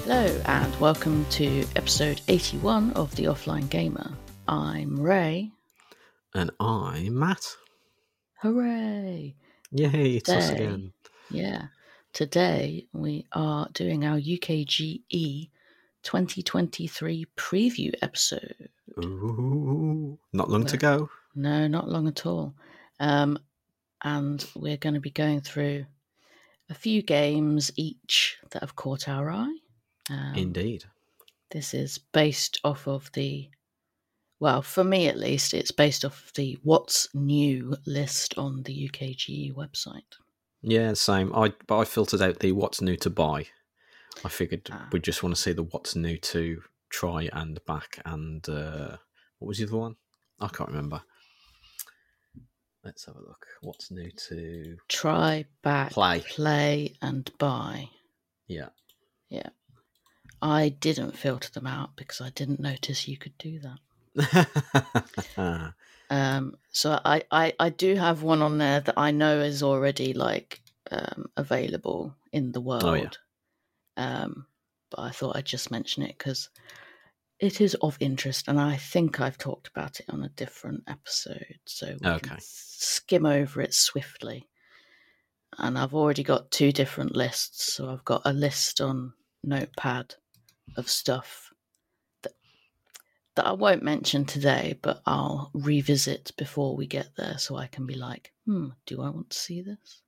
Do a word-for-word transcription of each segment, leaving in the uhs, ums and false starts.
Hello and welcome to episode eighty-one of The Offline Gamer. I'm Ray. And I'm Matt. Hooray! Yay, it's us Today, again. yeah. Today we are doing our U K G E twenty twenty-three preview episode. Ooh, not long Where, to go. No, not long at all. Um, and we're going to be going through a few games each that have caught our eye. Um, Indeed. This is based off of the, well, for me at least, it's based off of the What's New list on the U K G E website. Yeah, same. I but I filtered out the what's new to buy. I figured Ah. we just want to see the what's new to try and back and uh, what was the other one? I can't remember. Let's have a look. What's new to Try, back, play, play and buy. Yeah. Yeah. I didn't filter them out because I didn't notice you could do that. um, so I, I, I do have one on there that I know is already like um, available in the world. Oh, yeah. Um, but I thought I'd just mention it because it is of interest, and I think I've talked about it on a different episode, so we Okay. can skim over it swiftly. And I've already got two different lists, so I've got a list on Notepad of stuff that that I won't mention today, but I'll revisit before we get there, so I can be like, hmm, do I want to see this?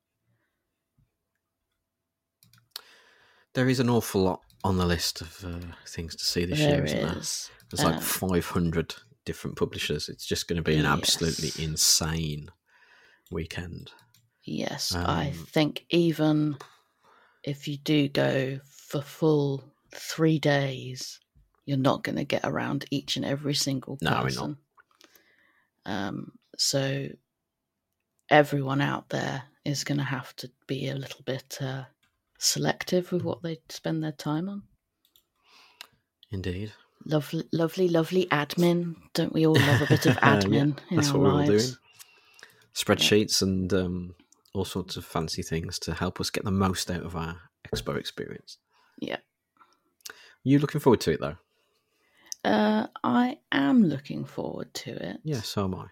There is an awful lot on the list of uh, things to see this There year, isn't there? is. There's like Um, five hundred different publishers. It's just going to be an Yes. absolutely insane weekend. Yes, Um, I think even if you do go for full three days, you're not going to get around each and every single No, we're person. Um, so everyone out there is going to have to be a little bit uh, selective with what they spend their time on. Indeed. Lovely, lovely, lovely admin. Don't we all love a bit of admin Yeah, in that's our what we're all lives? doing. Spreadsheets and um, all sorts of fancy things to help us get the most out of our expo experience. Yeah. You looking forward to it, though? Uh, I am looking forward to it. Yeah, so am I.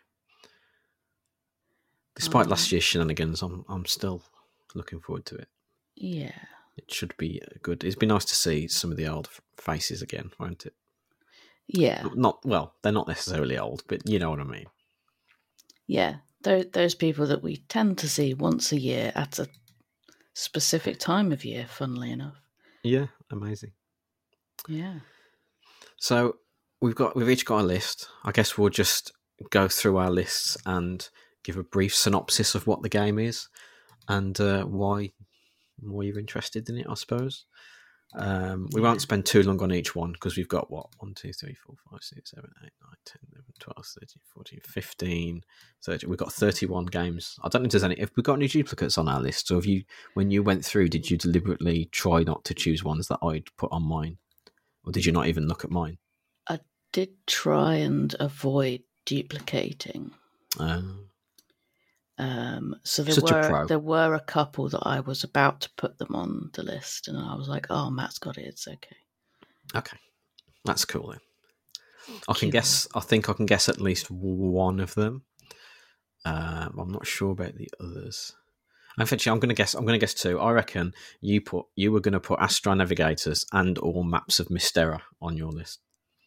Despite Um, last year's shenanigans, I'm I'm still looking forward to it. Yeah. It should be good. It'd be nice to see some of the old faces again, won't it? Yeah. Not well, they're not necessarily old, but you know what I mean. Yeah. Those, those people that we tend to see once a year at a specific time of year, funnily enough. Yeah, amazing. Yeah. So we've got we've each got a list. I guess we'll just go through our lists and give a brief synopsis of what the game is and uh, why why you're interested in it, I suppose. Um, we Yeah. won't spend too long on each one because we've got what? one, two, three, four, five, six, seven, eight, nine, ten, eleven, twelve, thirteen, fourteen, fifteen, thirteen. We've got thirty-one games. I don't know if there's any. Have we got any duplicates on our list? So have you, when you went through, did you deliberately try not to choose ones that I'd put on mine? Or did you not even look at mine? I did try and avoid duplicating. Um, Um, so there Such a were pro. there were a couple that I was about to put them on the list, and I was like, "Oh, Matt's got it. It's okay." okay. That's cool then. I can Cool. guess, I think I can guess at least one of them. Um, I'm not sure about the others. Actually, I'm going to guess. I'm going to guess two. I reckon you put you were going to put Astro Navigators and or Maps of Mystera on your list.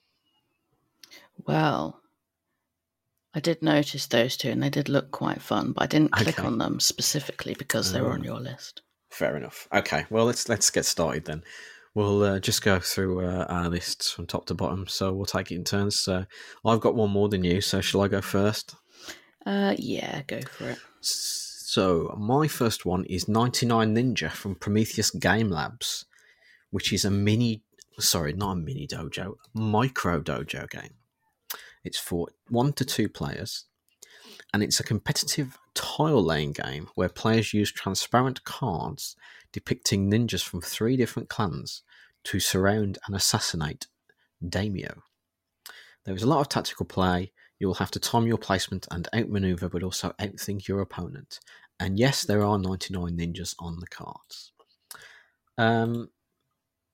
Well, I did notice those two, and they did look quite fun, but I didn't click Okay. on them specifically because they were on Ah. your list. Fair enough. Okay, well let's let's get started then. We'll uh, just go through uh, our lists from top to bottom. So we'll take it in turns. So I've got one more than you. So shall I go first? Uh, yeah, go for it. So my first one is ninety-nine Ninja from Prometheus Game Labs, which is a mini, sorry, not a mini dojo, micro dojo game. It's for one to two players, and it's a competitive tile laying game where players use transparent cards depicting ninjas from three different clans to surround and assassinate daimyo. There is a lot of tactical play. You will have to time your placement and outmaneuver, but also outthink your opponent. And yes, there are ninety-nine ninjas on the cards. Um,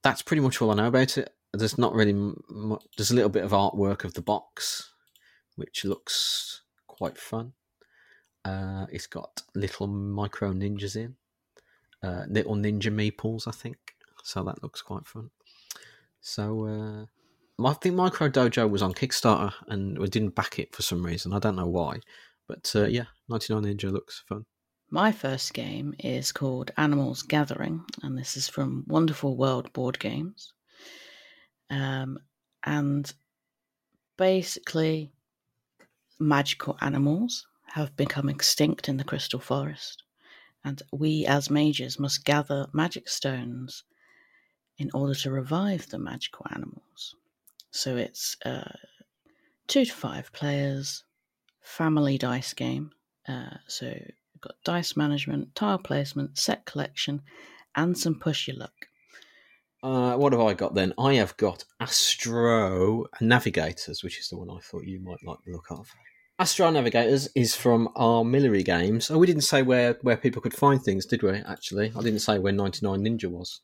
that's pretty much all I know about it. There's not really much. There's a little bit of artwork of the box, which looks quite fun. Uh, it's got little micro ninjas in, uh, little ninja meeples, I think. So that looks quite fun. So uh, I think Micro Dojo was on Kickstarter, and we didn't back it for some reason. I don't know why, but uh, yeah, ninety-nine Ninja looks fun. My first game is called Animals Gathering, and this is from Wonderful World Board Games. Um, and basically, magical animals have become extinct in the Crystal Forest, and we as mages must gather magic stones in order to revive the magical animals. So it's uh, two to five players, family dice game. Uh, so we've got dice management, tile placement, set collection, and some push your luck. Uh, what have I got then? I have got Astro Navigators, which is the one I thought you might like the look of. Astro Navigators is from Armillary Games. Oh, we didn't say where, where people could find things, did we, actually? I didn't say where ninety-nine Ninja was.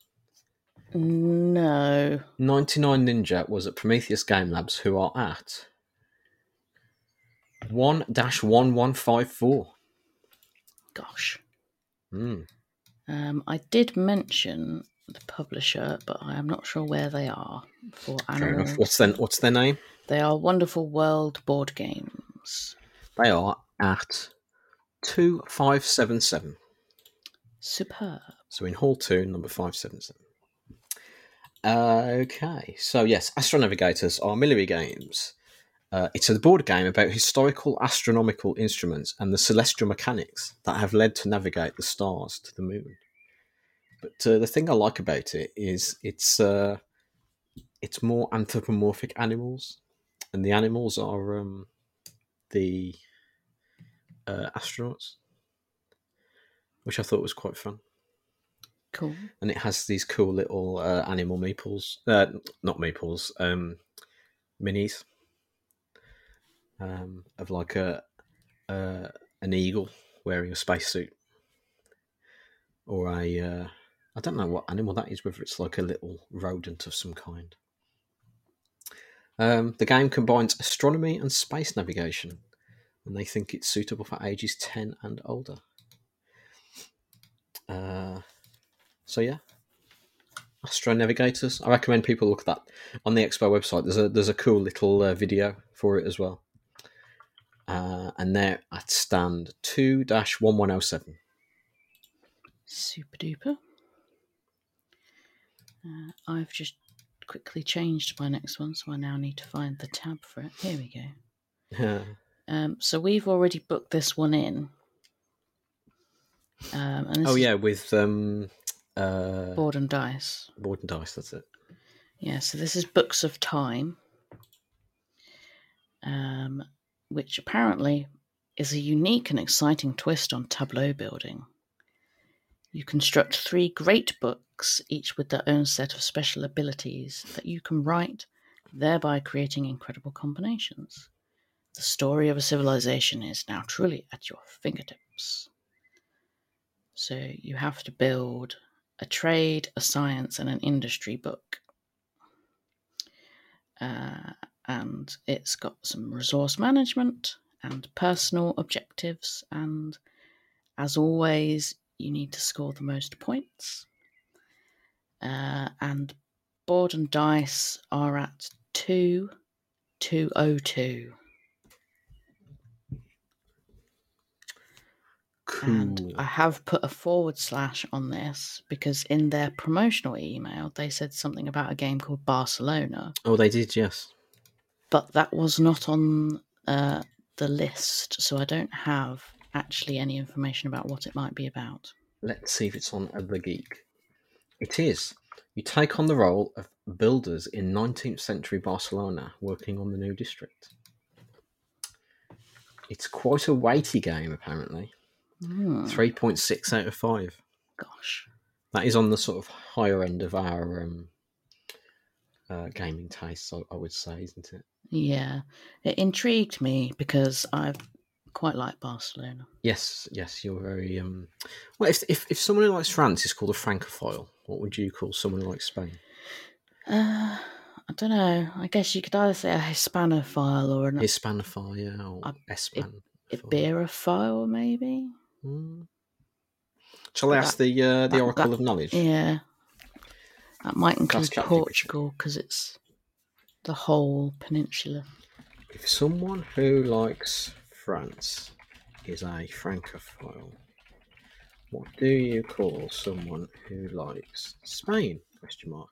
No. ninety-nine Ninja was at Prometheus Game Labs, who are at one dash one one five four. Gosh. Mm. Um, I did mention the publisher, but I am not sure where they are for animals. Fair enough. What's their, what's their name? They are Wonderful World Board Games. They are at two five seven seven. Superb. So in Hall two, number five seven seven. Uh, okay, so yes, Astro Navigators are Armillary Games. Uh, it's a board game about historical astronomical instruments and the celestial mechanics that have led to navigate the stars to the moon. But uh, the thing I like about it is it's uh, it's more anthropomorphic animals, and the animals are um, the uh, astronauts, which I thought was quite fun. Cool. And it has these cool little uh, animal meeples, uh, not meeples, um, minis um, of like a uh, an eagle wearing a spacesuit, or a uh, I don't know what animal that is, whether it's like a little rodent of some kind. Um, the game combines astronomy and space navigation, and they think it's suitable for ages ten and older. Uh, so yeah. Astro Navigators. I recommend people look at that on the Expo website. There's a there's a cool little uh, video for it as well. Uh, and they're at stand two dash one one oh seven. Super duper. Uh, I've just quickly changed my next one, so I now need to find the tab for it. Here we go. Yeah. Um, so we've already booked this one in. Um, and this Oh is yeah, with um, uh, Board and Dice. Board and Dice. That's it. Yeah, so this is Books of Time, um, which apparently is a unique and exciting twist on tableau building. You construct three great books, each with their own set of special abilities that you can write, thereby creating incredible combinations. The story of a civilization is now truly at your fingertips. So you have to build a trade, a science, and an industry book. Uh, and it's got some resource management and personal objectives, and as always, you need to score the most points. Uh, and Board and Dice are at two two oh two. Cool. And I have put a forward slash on this because in their promotional email they said something about a game called Barcelona. Oh, they did, yes. But that was not on uh, the list, so I don't have actually any information about what it might be about. Let's see if it's on The Geek. It is. You take on the role of builders in nineteenth century Barcelona working on the new district. It's quite a weighty game, apparently. Mm. three point six out of five. Gosh. That is on the sort of higher end of our um, uh, gaming tastes, I, I would say, isn't it? Yeah. It intrigued me because I quite like Barcelona. Yes, yes, you're very... Um... Well, if, if if someone who likes France is called a Francophile, what would you call someone who likes Spain? Uh, I don't know. I guess you could either say a Hispanophile or an Hispanophile, yeah, or a, Espanophile. Iberophile, maybe. Mm. Shall I But ask that, the uh, the that, Oracle that of Knowledge? yeah, that might include ChatGPT. Portugal because it's the whole peninsula. If someone who likes France is a Francophile, what do you call someone who likes Spain? Question mark.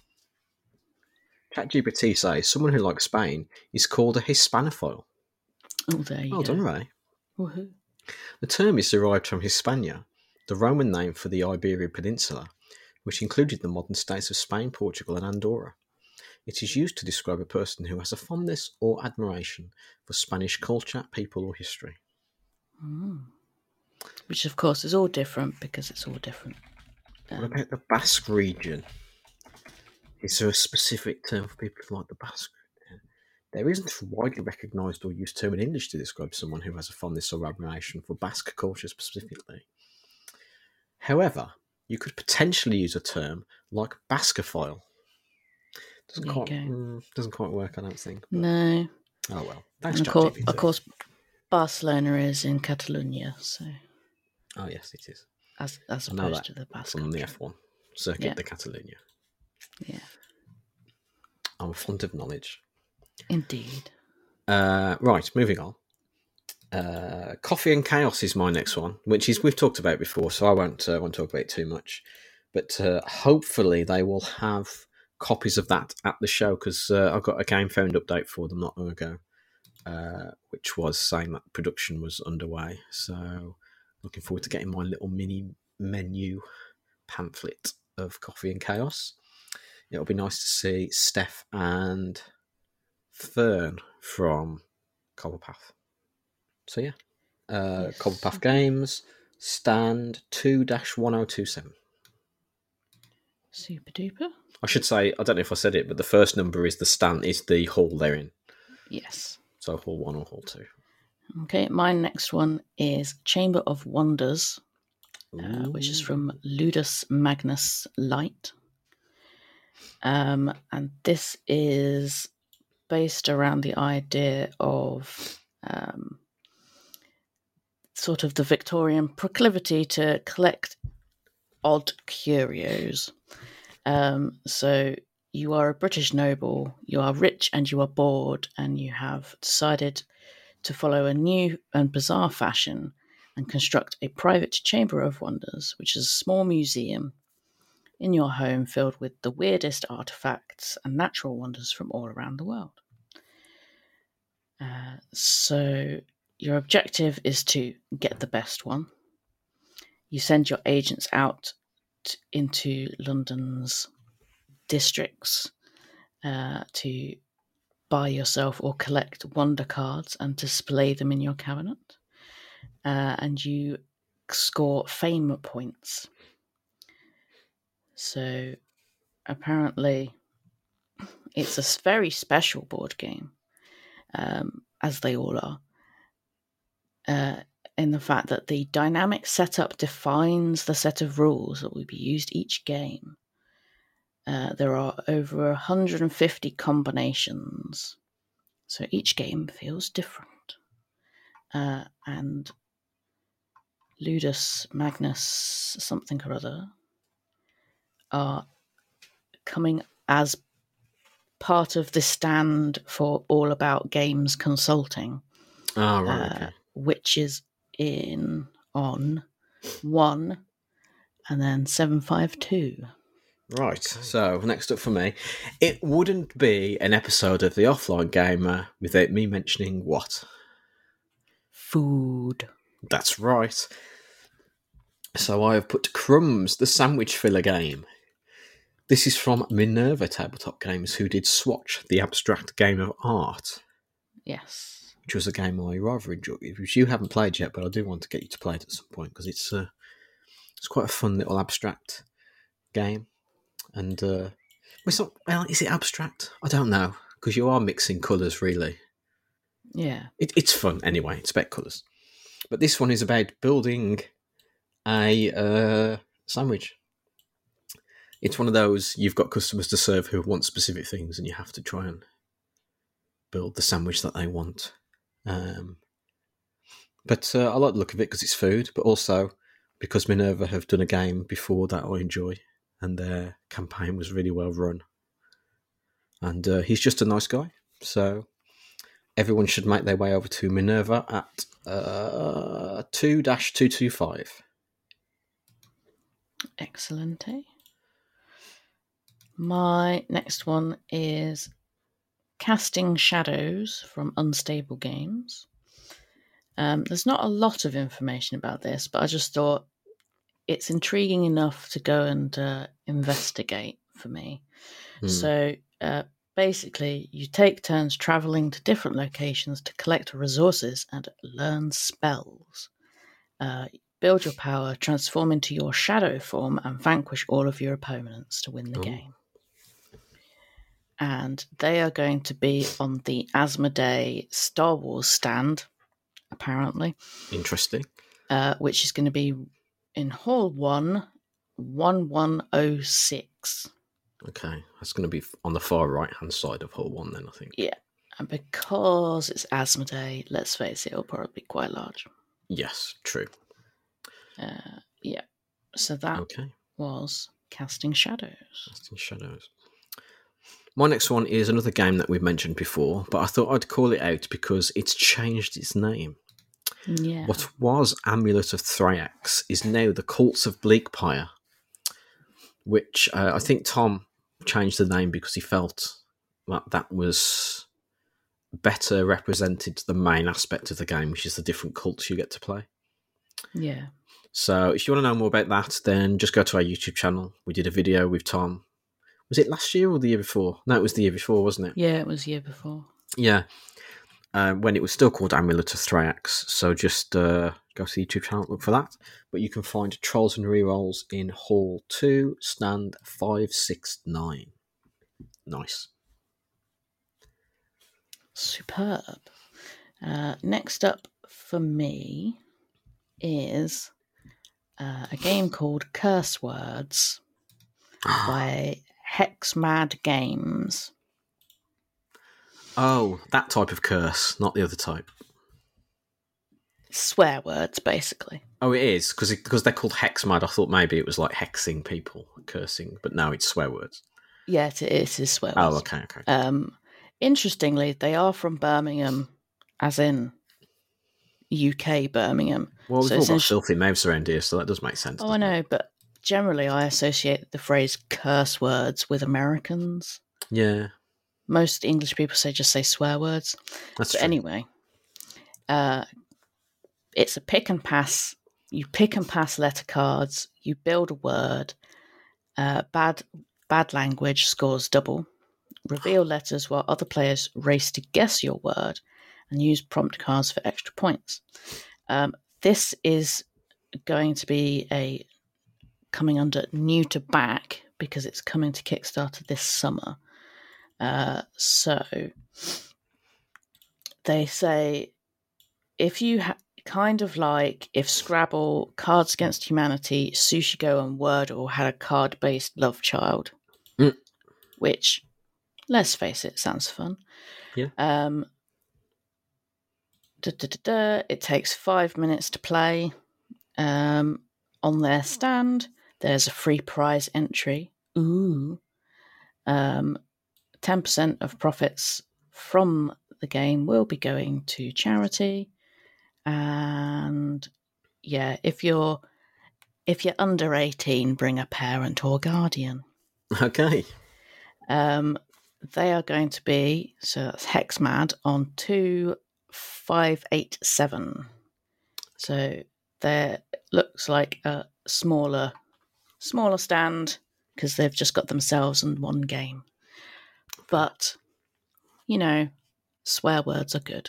ChatGPT says someone who likes Spain is called a Hispanophile. Oh, there you Well go. done, Ray. Woohoo. The term is derived from Hispania, the Roman name for the Iberian Peninsula, which included the modern states of Spain, Portugal, and Andorra. It is used to describe a person who has a fondness or admiration for Spanish culture, people, or history. Mm. Which, of course, is all different because it's all different. Um, Um, what about the Basque region? Is there a specific term for people who like the Basque? There isn't a widely recognised or used term in English to describe someone who has a fondness or admiration for Basque culture specifically. However, you could potentially use a term like Bascophile. Doesn't quite mm, doesn't quite work, I don't think. But, no. Oh well. Thanks, and of course, ChatGPT. of course, Barcelona is in Catalonia, so. Oh yes, it is. As as I know opposed that to the Basque from country. the F one circuit, Yeah. the Catalonia. Yeah. I'm a font of knowledge. Indeed. Uh, right, moving on. Uh, Coffee and Chaos is my next one, which is we've talked about before, so I won't uh, won't talk about it too much. But uh, hopefully they will have copies of that at the show because uh, I got a Game Found update for them not long ago, uh, which was saying that production was underway. So looking forward to getting my little mini menu pamphlet of Coffee and Chaos. It'll be nice to see Steph and Fern from Cobblepath. So yeah, uh, Yes. Cobblepath Games, stand two dash one oh two seven. Super duper. I should say, I don't know if I said it, but the first number is the stand, is the hall they're in. Yes. So hall one or hall two. Okay, my next one is Chamber of Wonders, uh, which is from Ludus Magnus Light. Um, and this is based around the idea of um, sort of the Victorian proclivity to collect odd curios. Um, so you are a British noble, you are rich and you are bored, and you have decided to follow a new and bizarre fashion and construct a private Chamber of Wonders, which is a small museum in your home filled with the weirdest artifacts and natural wonders from all around the world. Uh, so your objective is to get the best one. You send your agents out t- into London's districts uh, to buy yourself or collect wonder cards and display them in your cabinet. Uh, and you score fame points. So apparently it's a very special board game, um, as they all are, uh, in the fact that the dynamic setup defines the set of rules that will be used each game. Uh, there are over one hundred fifty combinations, so each game feels different. Uh, and Ludus Magnus something or other are coming as part of the stand for All About Games Consulting. Oh, right, uh, okay. Which is in on one and then seven five two. Right, so next up for me, it wouldn't be an episode of The Offline Gamer without me mentioning what? Food. That's right. So I have put Crumbs, the sandwich filler game. This is from Minerva Tabletop Games, who did Swatch, the abstract game of art. Yes. Which was a game I rather enjoyed, which you haven't played yet, but I do want to get you to play it at some point, because it's uh, it's quite a fun little abstract game. And uh, it's not, well, is it abstract? I don't know, because you are mixing colours, really. Yeah. It, it's fun, anyway. It's about colours. But this one is about building a uh, sandwich. It's one of those, you've got customers to serve who want specific things, and you have to try and build the sandwich that they want. Um, but uh, I like the look of it because it's food, but also because Minerva have done a game before that I enjoy, and their campaign was really well run. And uh, he's just a nice guy, so everyone should make their way over to Minerva at uh, two dash two two five. Excellent. My next one is Casting Shadows from Unstable Games. Um, there's not a lot of information about this, but I just thought it's intriguing enough to go and uh, investigate for me. Mm. So uh, basically, you take turns traveling to different locations to collect resources and learn spells. Uh, build your power, transform into your shadow form, and vanquish all of your opponents to win the oh. game. And they are going to be on the Asmodee Star Wars stand, apparently. Interesting. Uh, which is going to be in Hall one, one one oh six. Okay, that's going to be on the far right-hand side of Hall one then, I think. Yeah, and because it's Asmodee, let's face it, it'll probably be quite large. Yes, true. Uh, yeah, so that okay. was Casting Shadows. Casting Shadows. My next one is another game that we've mentioned before, but I thought I'd call it out because it's changed its name. Yeah. What was Amulet of Thrax is now the Cults of Bleakpire, which uh, I think Tom changed the name because he felt that that was better represented the main aspect of the game, which is the different cults you get to play. Yeah. So if you want to know more about that, then just go to our YouTube channel. We did a video with Tom. Was it last year or the year before? No, it was the year before, wasn't it? Yeah, it was the year before. Yeah. Uh, when it was still called Amulet of Thrax. So just uh, go to the YouTube channel, look for that. But you can find Trolls and Rerolls in Hall two, stand five six nine. Nice. Superb. Uh, next up for me is uh, a game called Curse Words by Hexmad Games. Oh, that type of curse, not the other type. Swear words, basically. Oh, it is? Because because they're called Hexmad, I thought maybe it was like hexing people, cursing, but no, it's swear words. Yeah, it is, it is swear Oh, words. okay, okay. Um, interestingly, they are from Birmingham, as in U K Birmingham. Well, we've so all got filthy mouths around here, so that does make sense. Oh, I know, it? but generally I associate the phrase curse words with Americans. Yeah. Most English people say just say swear words. That's but true. Anyway, uh, it's a pick and pass. You pick and pass letter cards. You build a word. Uh, bad bad language scores double. Reveal letters while other players race to guess your word, and use prompt cards for extra points. Um, this is going to be a coming under new to back because it's coming to Kickstarter this summer. Uh, so they say if you ha- kind of like if Scrabble, Cards Against Humanity, Sushi Go, and Wordle had a card-based love child, mm. which, let's face it, sounds fun. Yeah. Um. Da, da, da, da, it takes five minutes to play. Um, on their stand, there's a free prize entry. Ooh. Um. ten percent of profits from the game will be going to charity. And yeah, if you're if you're under eighteen, bring a parent or guardian. Okay. Um, they are going to be, so that's Hexmad on two five eight seven. So there looks like a smaller smaller stand because they've just got themselves in one game. But, you know, swear words are good.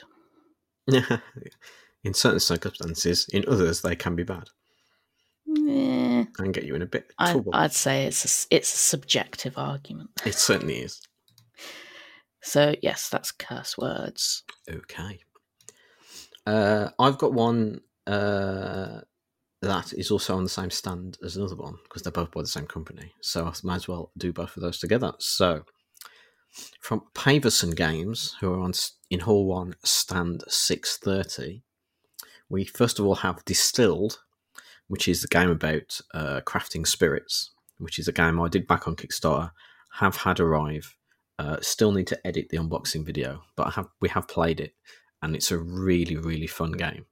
In certain circumstances, in others, they can be bad. Yeah. And get you in a bit of I'd, trouble. I'd say it's a, it's a subjective argument. It certainly is. So, yes, that's Curse Words. Okay. Uh, I've got one uh, that is also on the same stand as another one because they're both by the same company. So I might as well do both of those together. So from Paverson Games, who are on in Hall One, stand six thirty, we first of all have Distilled, which is the game about uh, crafting spirits, which is a game I did back on Kickstarter, have had arrive. Uh, still need to edit the unboxing video, but I have we have played it, and it's a really, really fun game.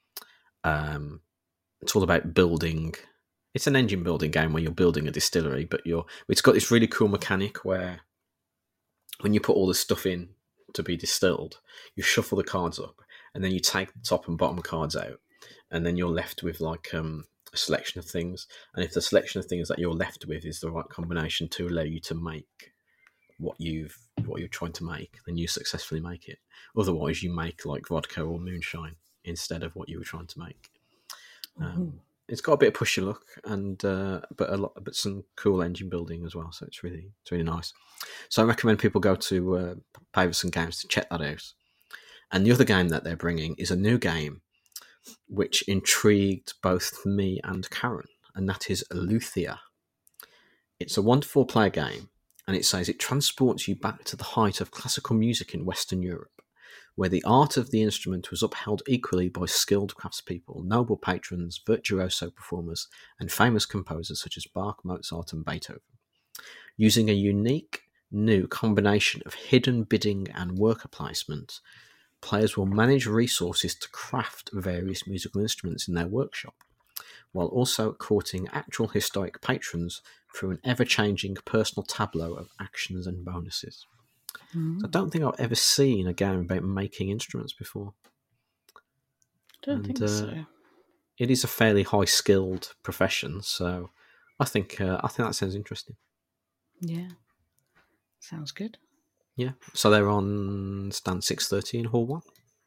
Um, it's all about building. It's an engine building game where you're building a distillery, but you're. It's got this really cool mechanic where when you put all the stuff in to be distilled, you shuffle the cards up, and then you take the top and bottom cards out, and then you're left with like um, a selection of things. And if the selection of things that you're left with is the right combination to allow you to make what you've what you're trying to make, then you successfully make it. Otherwise, you make like vodka or moonshine instead of what you were trying to make. Um, it's got a bit of push your luck, and uh, but a lot, but some cool engine building as well. So it's really it's really nice. So I recommend people go to uh, Paverson Games to check that out. And the other game that they're bringing is a new game which intrigued both me and Karen, and that is Luthia. It's a wonderful player game. And it says it transports you back to the height of classical music in Western Europe, where the art of the instrument was upheld equally by skilled craftspeople, noble patrons, virtuoso performers, and famous composers such as Bach, Mozart, and Beethoven. Using a unique new combination of hidden bidding and worker placement, players will manage resources to craft various musical instruments in their workshop, while also courting actual historic patrons through an ever-changing personal tableau of actions and bonuses. Mm. So I don't think I've ever seen a game about making instruments before. Don't and, think uh, so. It is a fairly high-skilled profession, so I think uh, I think that sounds interesting. Yeah, sounds good. Yeah, so they're on stand six thirty in Hall One.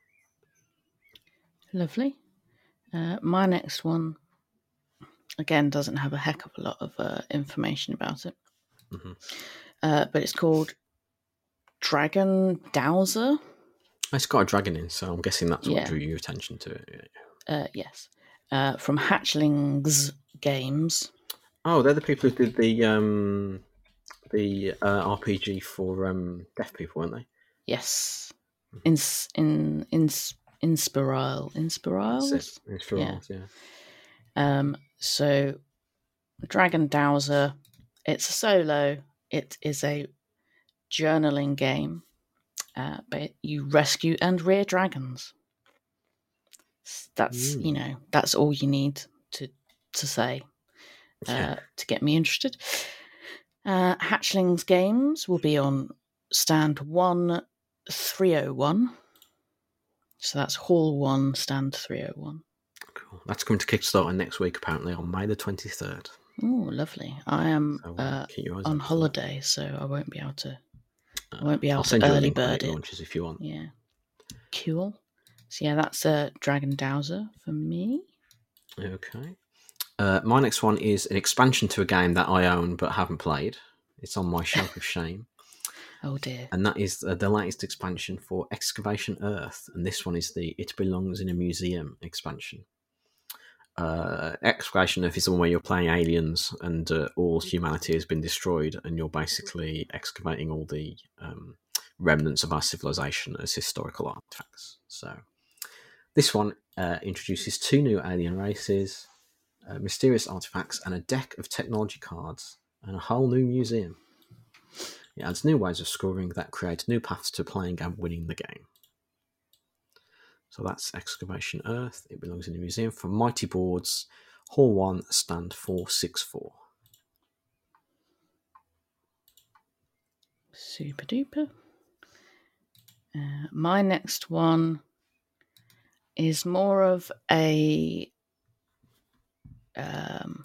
Lovely. Uh, my next one, again, doesn't have a heck of a lot of uh, information about it. Mm-hmm. Uh, but it's called Dragon Dowser. It's got a dragon in, so I'm guessing that's what yeah. drew your attention to it. Yeah. Uh, yes. Uh, from Hatchlings Games. Oh, they're the people who did the um, the uh, R P G for um, deaf people, weren't they? Yes. In in in Inspiral. Inspirals? Inspirals, yeah. yeah. Um, so, Dragon Dowser, it's a solo. It is a journaling game, uh, but you rescue and rear dragons. That's mm. you know that's all you need to to say uh, yeah. to get me interested. Uh, Hatchlings Games will be on stand one three oh one. So that's Hall One, stand three oh one. Cool. That's coming to Kickstarter next week, apparently, on May the twenty-third. Oh, lovely. I am so, uh, uh, on holiday, so I won't be able to uh, I won't be able I'll send to you early a link bird it it. Launches if you want. Yeah. Cool. So yeah, that's a uh, Dragon Dowser for me. Okay. Uh, my next one is an expansion to a game that I own but haven't played. It's on my shelf of shame. Oh dear. And that is uh, the latest expansion for Excavation Earth. And this one is the It Belongs in a Museum expansion. Uh, Excavation Earth is the one where you're playing aliens and uh, all humanity has been destroyed and you're basically excavating all the um, remnants of our civilization as historical artifacts. So this one uh, introduces two new alien races, uh, mysterious artifacts, and a deck of technology cards, and a whole new museum. It adds new ways of scoring that create new paths to playing and winning the game. So that's Excavation Earth. It Belongs in a Museum from Mighty Boards, Hall one, stand four six four. Super duper. Uh, my next one is more of a um,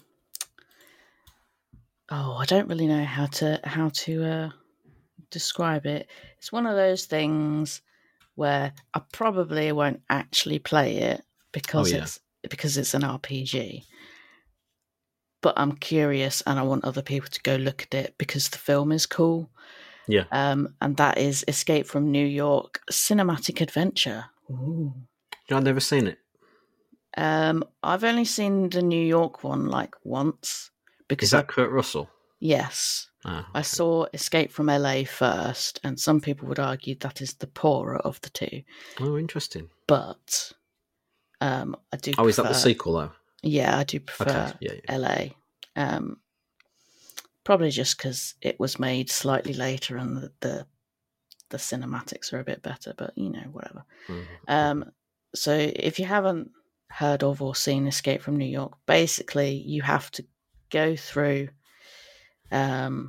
oh, I don't really know how to how to uh, describe it. It's one of those things where I probably won't actually play it because oh, yeah. it's because it's an R P G. But I'm curious and I want other people to go look at it because the film is cool. Yeah. Um, and that is Escape from New York Cinematic Adventure. Ooh. I've never seen it. Um, I've only seen the New York one like once because Is that I, Kurt Russell? yes, Ah, I okay. saw Escape from L A first, and some people would argue that is the poorer of the two. Oh, interesting. But um, I do. Oh, is that the prefer, sequel though? Yeah, I do Okay, prefer yeah, yeah. L A. Um, probably just because it was made slightly later and the, the the cinematics are a bit better. But you know, whatever. Mhm. Um, so if you haven't heard of or seen Escape from New York, basically you have to go through. Um,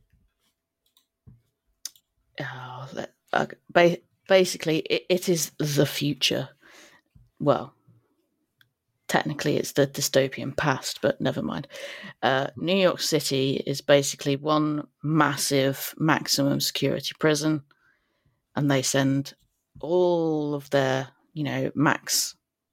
oh, let, uh, ba- basically, it, it is the future. Well, technically, it's the dystopian past, but never mind. Uh, New York City is basically one massive maximum security prison, and they send all of their, you know, max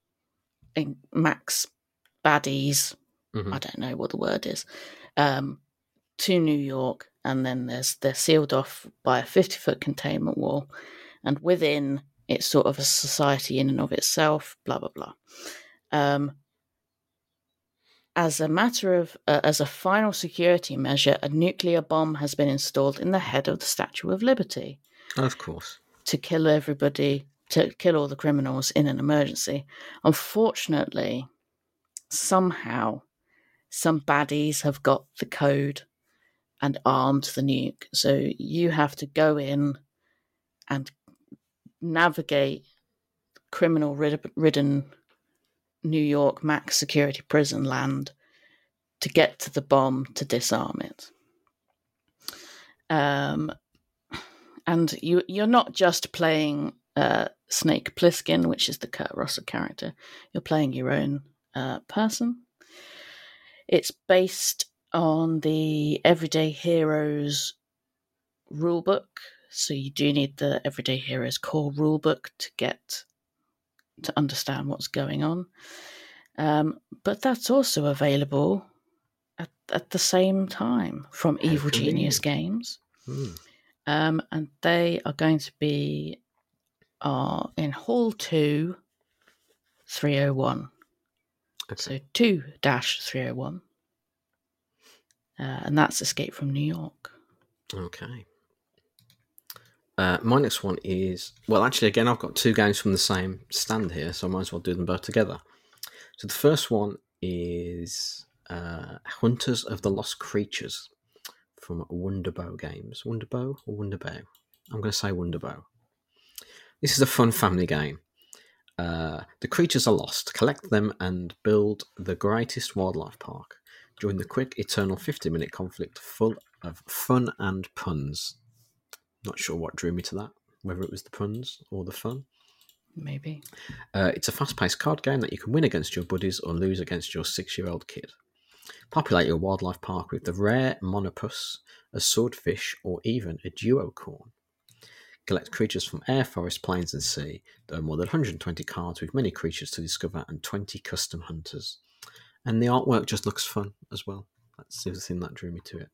max baddies. Mhm. I don't know what the word is. Um, to New York, and then there's they're sealed off by a fifty foot containment wall, and within it's sort of a society in and of itself. Blah blah blah. Um, as a matter of uh, as a final security measure, a nuclear bomb has been installed in the head of the Statue of Liberty Of course. to kill everybody, to kill all the criminals in an emergency. Unfortunately, somehow some baddies have got the code and armed the nuke. So you have to go in and navigate criminal ridden New York max security prison land to get to the bomb to disarm it. Um, and you, you're not just playing uh, Snake Plissken, which is the Kurt Russell character. You're playing your own uh, person. It's based on the Everyday Heroes rulebook, so you do need the Everyday Heroes core rulebook to get to understand what's going on. Um, but that's also available at, at the same time from How Evil Genius convenient. Games. Mm. Um, and they are going to be uh, in Hall two, three oh one. Okay. So two dash three oh one. Uh, and that's Escape from New York. Okay. Uh, my next one is, well, actually, again, I've got two games from the same stand here, so I might as well do them both together. So the first one is uh, Hunters of the Lost Creatures from Wonderbow Games. Wonderbow or Wonderbow? I'm going to say Wonderbow. This is a fun family game. Uh, the creatures are lost. Collect them and build the greatest wildlife park. Join the quick, eternal fifty-minute conflict full of fun and puns. Not sure what drew me to that, whether it was the puns or the fun. Maybe. Uh, it's a fast-paced card game that you can win against your buddies or lose against your six-year-old kid. Populate your wildlife park with the rare monopus, a swordfish, or even a duocorn. Collect creatures from air, forest, plains, and sea. There are more than one hundred twenty cards with many creatures to discover and twenty custom hunters. And the artwork just looks fun as well. That's the other thing that drew me to it.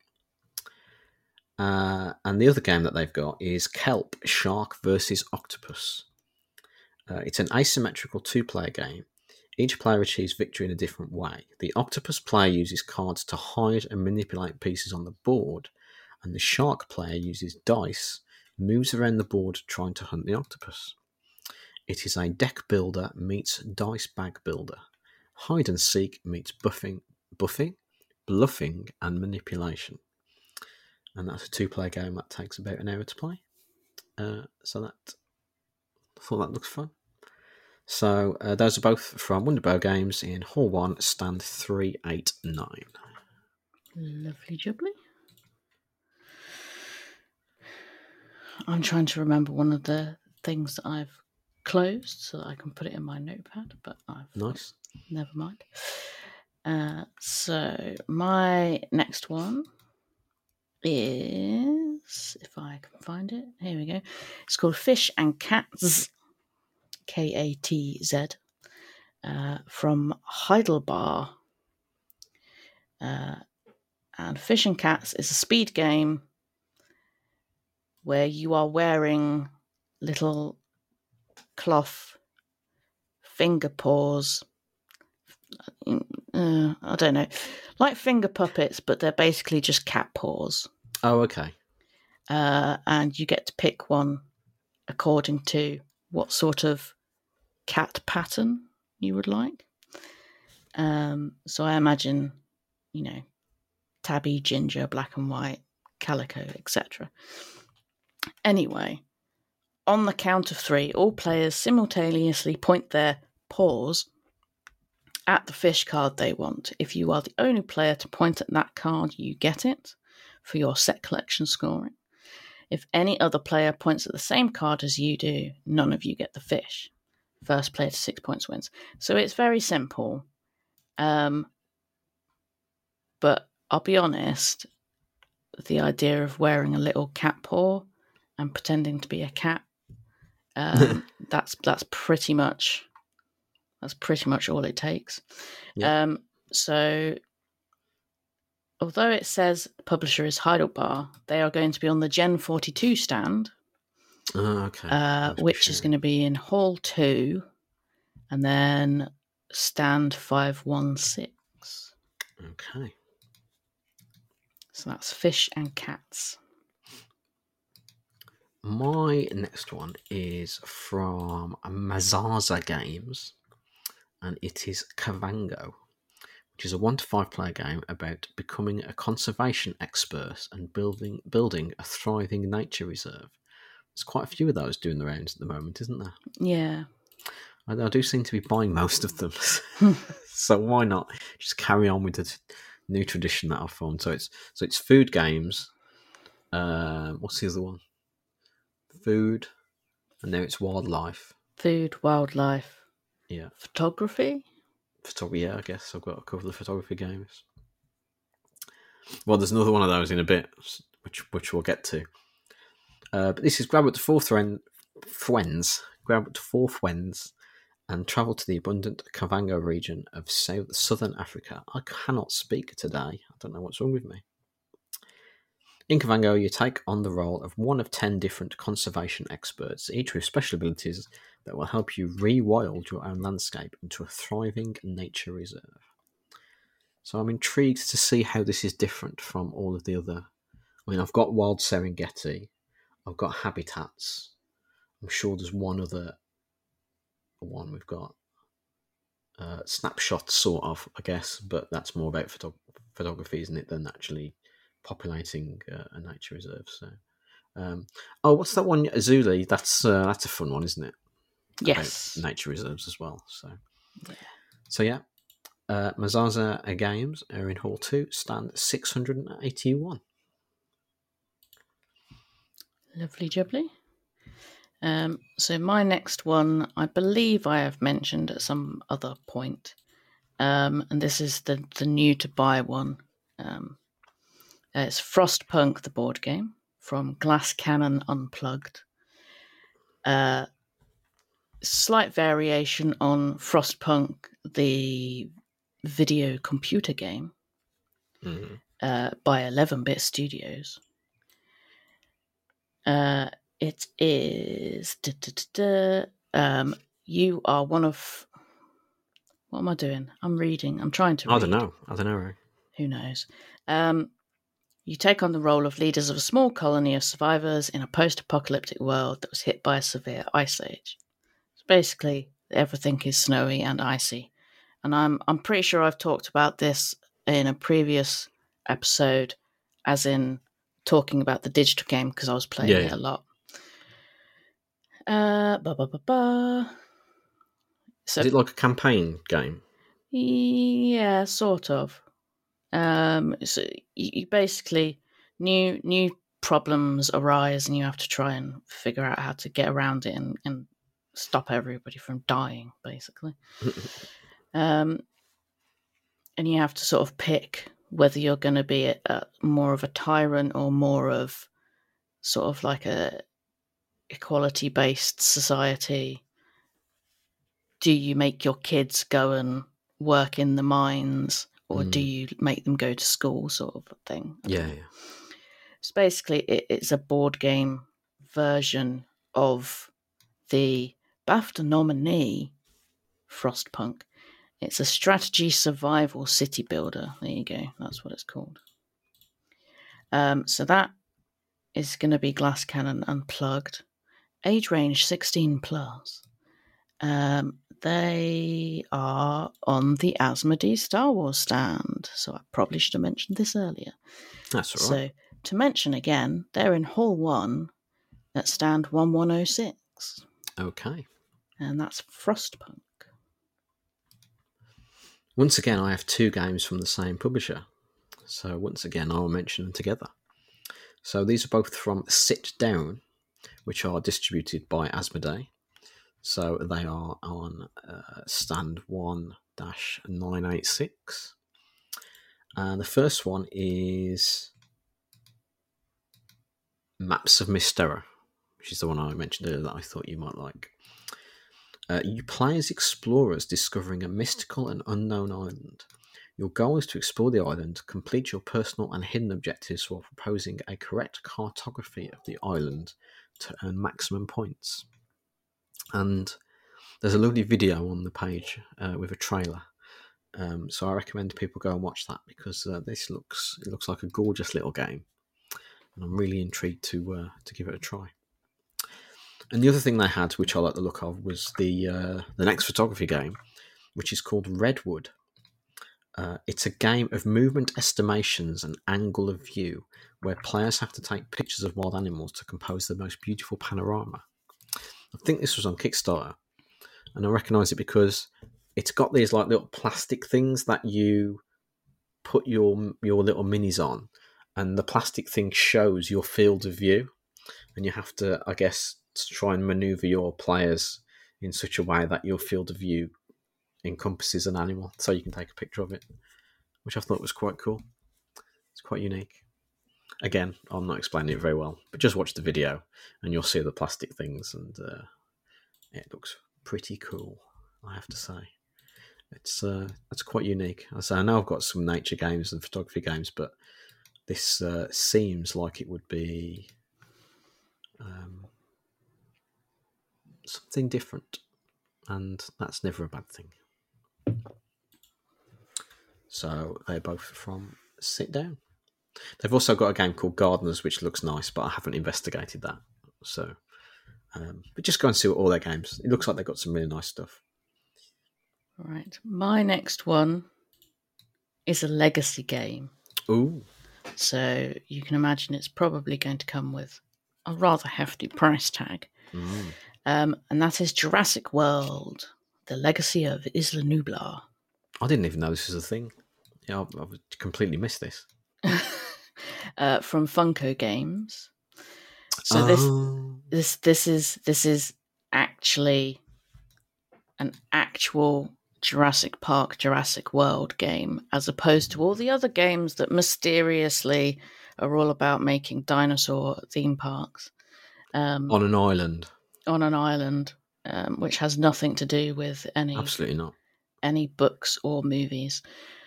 Uh, and the other game that they've got is Kelp Shark versus Octopus. Uh, it's an asymmetrical two-player game. Each player achieves victory in a different way. The Octopus player uses cards to hide and manipulate pieces on the board, and the Shark player uses dice, moves around the board trying to hunt the octopus. It is a deck builder meets dice bag builder. Hide and seek meets buffing, buffing, bluffing, and manipulation. And that's a two-player game that takes about an hour to play. Uh, so that I thought that looks fun. So uh, those are both from Wonderbow Games in Hall one, stand three eight nine. Lovely jubbly. I'm trying to remember one of the things that I've closed so that I can put it in my notepad, but I've Nice. never mind. Uh, so my next one is, if I can find it, here we go. It's called Fish and Cats, K A T Z, uh, from Heidelbar. Uh, and Fish and Cats is a speed game where you are wearing little cloth finger paws uh, I don't know, like finger puppets, but they're basically just cat paws. Oh, okay. Uh, and you get to pick one according to what sort of cat pattern you would like. Um, so I imagine, you know, tabby, ginger, black and white, calico, et cetera. Anyway, on the count of three, all players simultaneously point their paws at the fish card they want. If you are the only player to point at that card, you get it for your set collection scoring. If any other player points at the same card as you do, none of you get the fish. First player to six points wins. So it's very simple. Um, but I'll be honest, the idea of wearing a little cat paw and pretending to be a cat, um, that's that's pretty much that's pretty much all it takes. Yeah. Um, so although it says the publisher is Heidelbar, they are going to be on the Gen forty-two stand, oh, okay. uh, which sure. is going to be in Hall two, and then stand five one six. Okay. So that's fish and cats. My next one is from Mazaza Games, and it is Kavango, which is a one to five player game about becoming a conservation expert and building building a thriving nature reserve. There's quite a few of those doing the rounds at the moment, isn't there? Yeah. I, I do seem to be buying most of them, so why not just carry on with the new tradition that I've formed? So it's so it's food games. Um, what's the other one? Food, and now it's wildlife. Food, wildlife. Yeah. Photography. Photography. Yeah, I guess I've got a couple of photography games. Well, there's another one of those in a bit, which which we'll get to. Uh, but this is grab up to four friends, grab up to four friends, and travel to the abundant Kavango region of South Southern Africa. I cannot speak today. I don't know what's wrong with me. In Kavango, you take on the role of one of ten different conservation experts, each with special abilities that will help you re-wild your own landscape into a thriving nature reserve. So I'm intrigued to see how this is different from all of the other... I mean, I've got Wild Serengeti, I've got Habitats, I'm sure there's one other one we've got. Uh, snapshots, sort of, I guess, but that's more about photog- photography, isn't it, than actually populating uh, a nature reserve. So, um, oh, what's that one? Azuli. That's uh, that's a fun one, isn't it? Yes. About nature reserves as well. So, yeah. So yeah, uh, Mazaza Games are in Hall Two, stand six hundred and eighty-one. Lovely jubbly. Um, so my next one, I believe I have mentioned at some other point, um, and this is the the new to buy one. Um, Uh, it's Frostpunk, the board game, from Glass Cannon Unplugged. Uh, slight variation on Frostpunk, the video computer game, mm-hmm. uh, by eleven-bit Studios. Uh, it is... Da, da, da, da, um, you are one of... What am I doing? I'm reading. I'm trying to read. I don't know. I don't know, Ray. Who knows? Um... You take on the role of leaders of a small colony of survivors in a post-apocalyptic world that was hit by a severe ice age. So basically, everything is snowy and icy. And I'm I'm pretty sure I've talked about this in a previous episode, as in talking about the digital game, because I was playing yeah, it yeah. a lot. Uh, ba ba ba ba. So, is it like a campaign game? Yeah, sort of. Um, so you, you basically new new problems arise, and you have to try and figure out how to get around it and, and stop everybody from dying, basically. um, and you have to sort of pick whether you're going to be a, a, more of a tyrant or more of sort of like a equality-based society. Do you make your kids go and work in the mines? Or mm. do you make them go to school, sort of thing? Yeah, yeah. So basically, it, it's a board game version of the BAFTA nominee Frostpunk, It's a strategy survival city builder. There you go. That's what it's called. Um, so that is going to be Glass Cannon Unplugged. Age range sixteen plus. Um, they are on the Asmodee Star Wars stand. So I probably should have mentioned this earlier. That's all right. So to mention again, they're in Hall one at stand one one oh six. Okay. And that's Frostpunk. Once again, I have two games from the same publisher. So once again, I will mention them together. So these are both from Sit Down, which are distributed by Asmodee. So they are on uh, stand one dash nine eight six. And the first one is Maps of Mystera, which is the one I mentioned earlier that I thought you might like. Uh, you play as explorers discovering a mystical and unknown island. Your goal is to explore the island, complete your personal and hidden objectives while proposing a correct cartography of the island to earn maximum points. And there's a lovely video on the page uh, with a trailer. Um, so I recommend people go and watch that because uh, this looks it looks like a gorgeous little game, and I'm really intrigued to uh, to give it a try. And the other thing they had, which I like the look of, was the uh, the next photography game, which is called Redwood. Uh, it's a game of movement estimations and angle of view, where players have to take pictures of wild animals to compose the most beautiful panorama. I think this was on Kickstarter, and I recognise it because it's got these like little plastic things that you put your your little minis on, and the plastic thing shows your field of view, and you have to, I guess, try and manoeuvre your players in such a way that your field of view encompasses an animal, so you can take a picture of it, which I thought was quite cool. It's quite unique. Again, I'm not explaining it very well, but just watch the video and you'll see the plastic things, and uh, it looks pretty cool, I have to say. It's uh, it's quite unique. I say I know I've got some nature games and photography games, but this uh, seems like it would be um, something different, and that's never a bad thing. So they're both from Sit Down. They've also got a game called Gardeners, which looks nice, but I haven't investigated that. So, um, but just go and see what all their games. It looks like they've got some really nice stuff. All right. My next one is a legacy game. Ooh. So you can imagine it's probably going to come with a rather hefty price tag. Mm. Um, and that is Jurassic World, The Legacy of Isla Nublar. I didn't even know this was a thing. Yeah, I've, I've completely missed this. uh, from Funko Games. So this oh. this this is this is actually an actual Jurassic Park, Jurassic World game, as opposed to all the other games that mysteriously are all about making dinosaur theme parks. Um, on an island. On an island, um, which has nothing to do with any absolutely not any books or movies.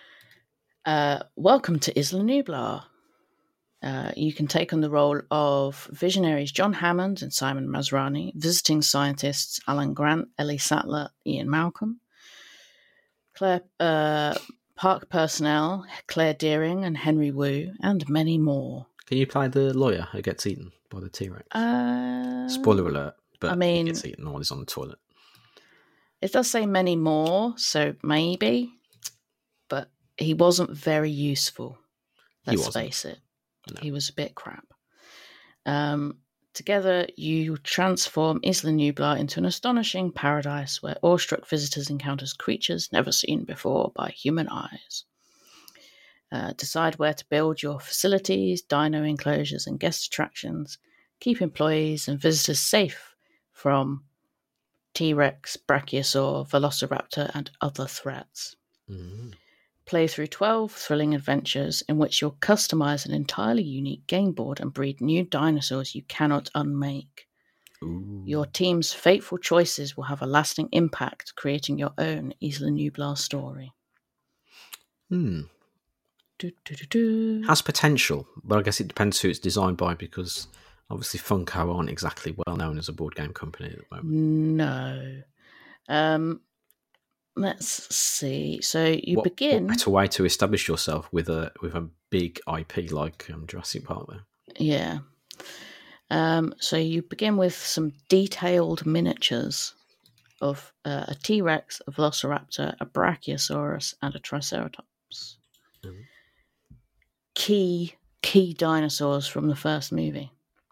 Uh, welcome to Isla Nublar. Uh, you can take on the role of visionaries John Hammond and Simon Masrani, visiting scientists Alan Grant, Ellie Sattler, Ian Malcolm, Claire, uh, park personnel Claire Deering and Henry Wu, and many more. Can you play the lawyer who gets eaten by the T-Rex? Uh, Spoiler alert, but I mean, he gets eaten while he's on the toilet. It does say many more, so maybe, but he wasn't very useful. Let's face it. No. He was a bit crap. Um, together, you transform Isla Nublar into an astonishing paradise where awestruck visitors encounter creatures never seen before by human eyes. Uh, decide where to build your facilities, dino enclosures, and guest attractions. Keep employees and visitors safe from T-Rex, Brachiosaur, Velociraptor, and other threats. Mm-hmm. Play through twelve thrilling adventures in which you'll customize an entirely unique game board and breed new dinosaurs you cannot unmake. Ooh. Your team's fateful choices will have a lasting impact, creating your own Isla Nublar story. Hmm. Do, do, do, do. Has potential, but I guess it depends who it's designed by, because obviously Funko aren't exactly well known as a board game company at the moment. No. Um, let's see. So you What, begin. what better way to establish yourself with a with a big I P like um, Jurassic Park? There. Yeah. Um, so you begin with some detailed miniatures of uh, a T-Rex, a Velociraptor, a Brachiosaurus, and a Triceratops. Mm. Key key dinosaurs from the first movie.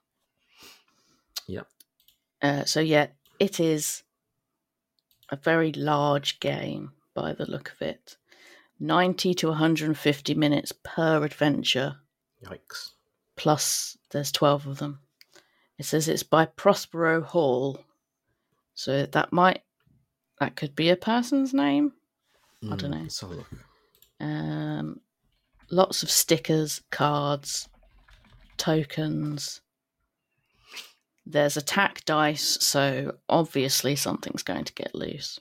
Yep. Uh, so yeah, it is a very large game by the look of it. ninety to one hundred fifty minutes per adventure. Yikes. Plus, there's twelve of them. It says it's by Prospero Hall. So that might, that could be a person's name. Mm, I don't know. Let's have a look. Um, lots of stickers, cards, tokens. There's attack dice, so obviously something's going to get loose.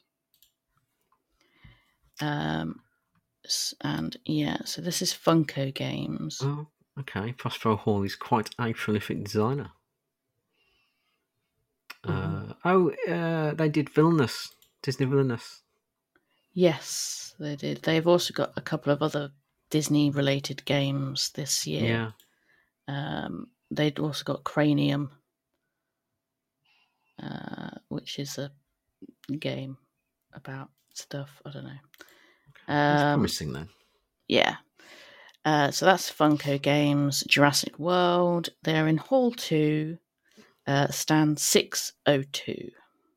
Um, and yeah, so this is Funko Games. Oh, okay. Prospero Hall is quite a prolific designer. Uh, oh, uh, they did Villainous, Disney Villainous. Yes, they did. They've also got a couple of other Disney-related games this year. Yeah. Um, they'd also got Cranium, uh, which is a game about stuff. I don't know. That's Um, promising then. yeah. Uh, so that's Funko Games, Jurassic World. They're in Hall two, uh, stand six oh two.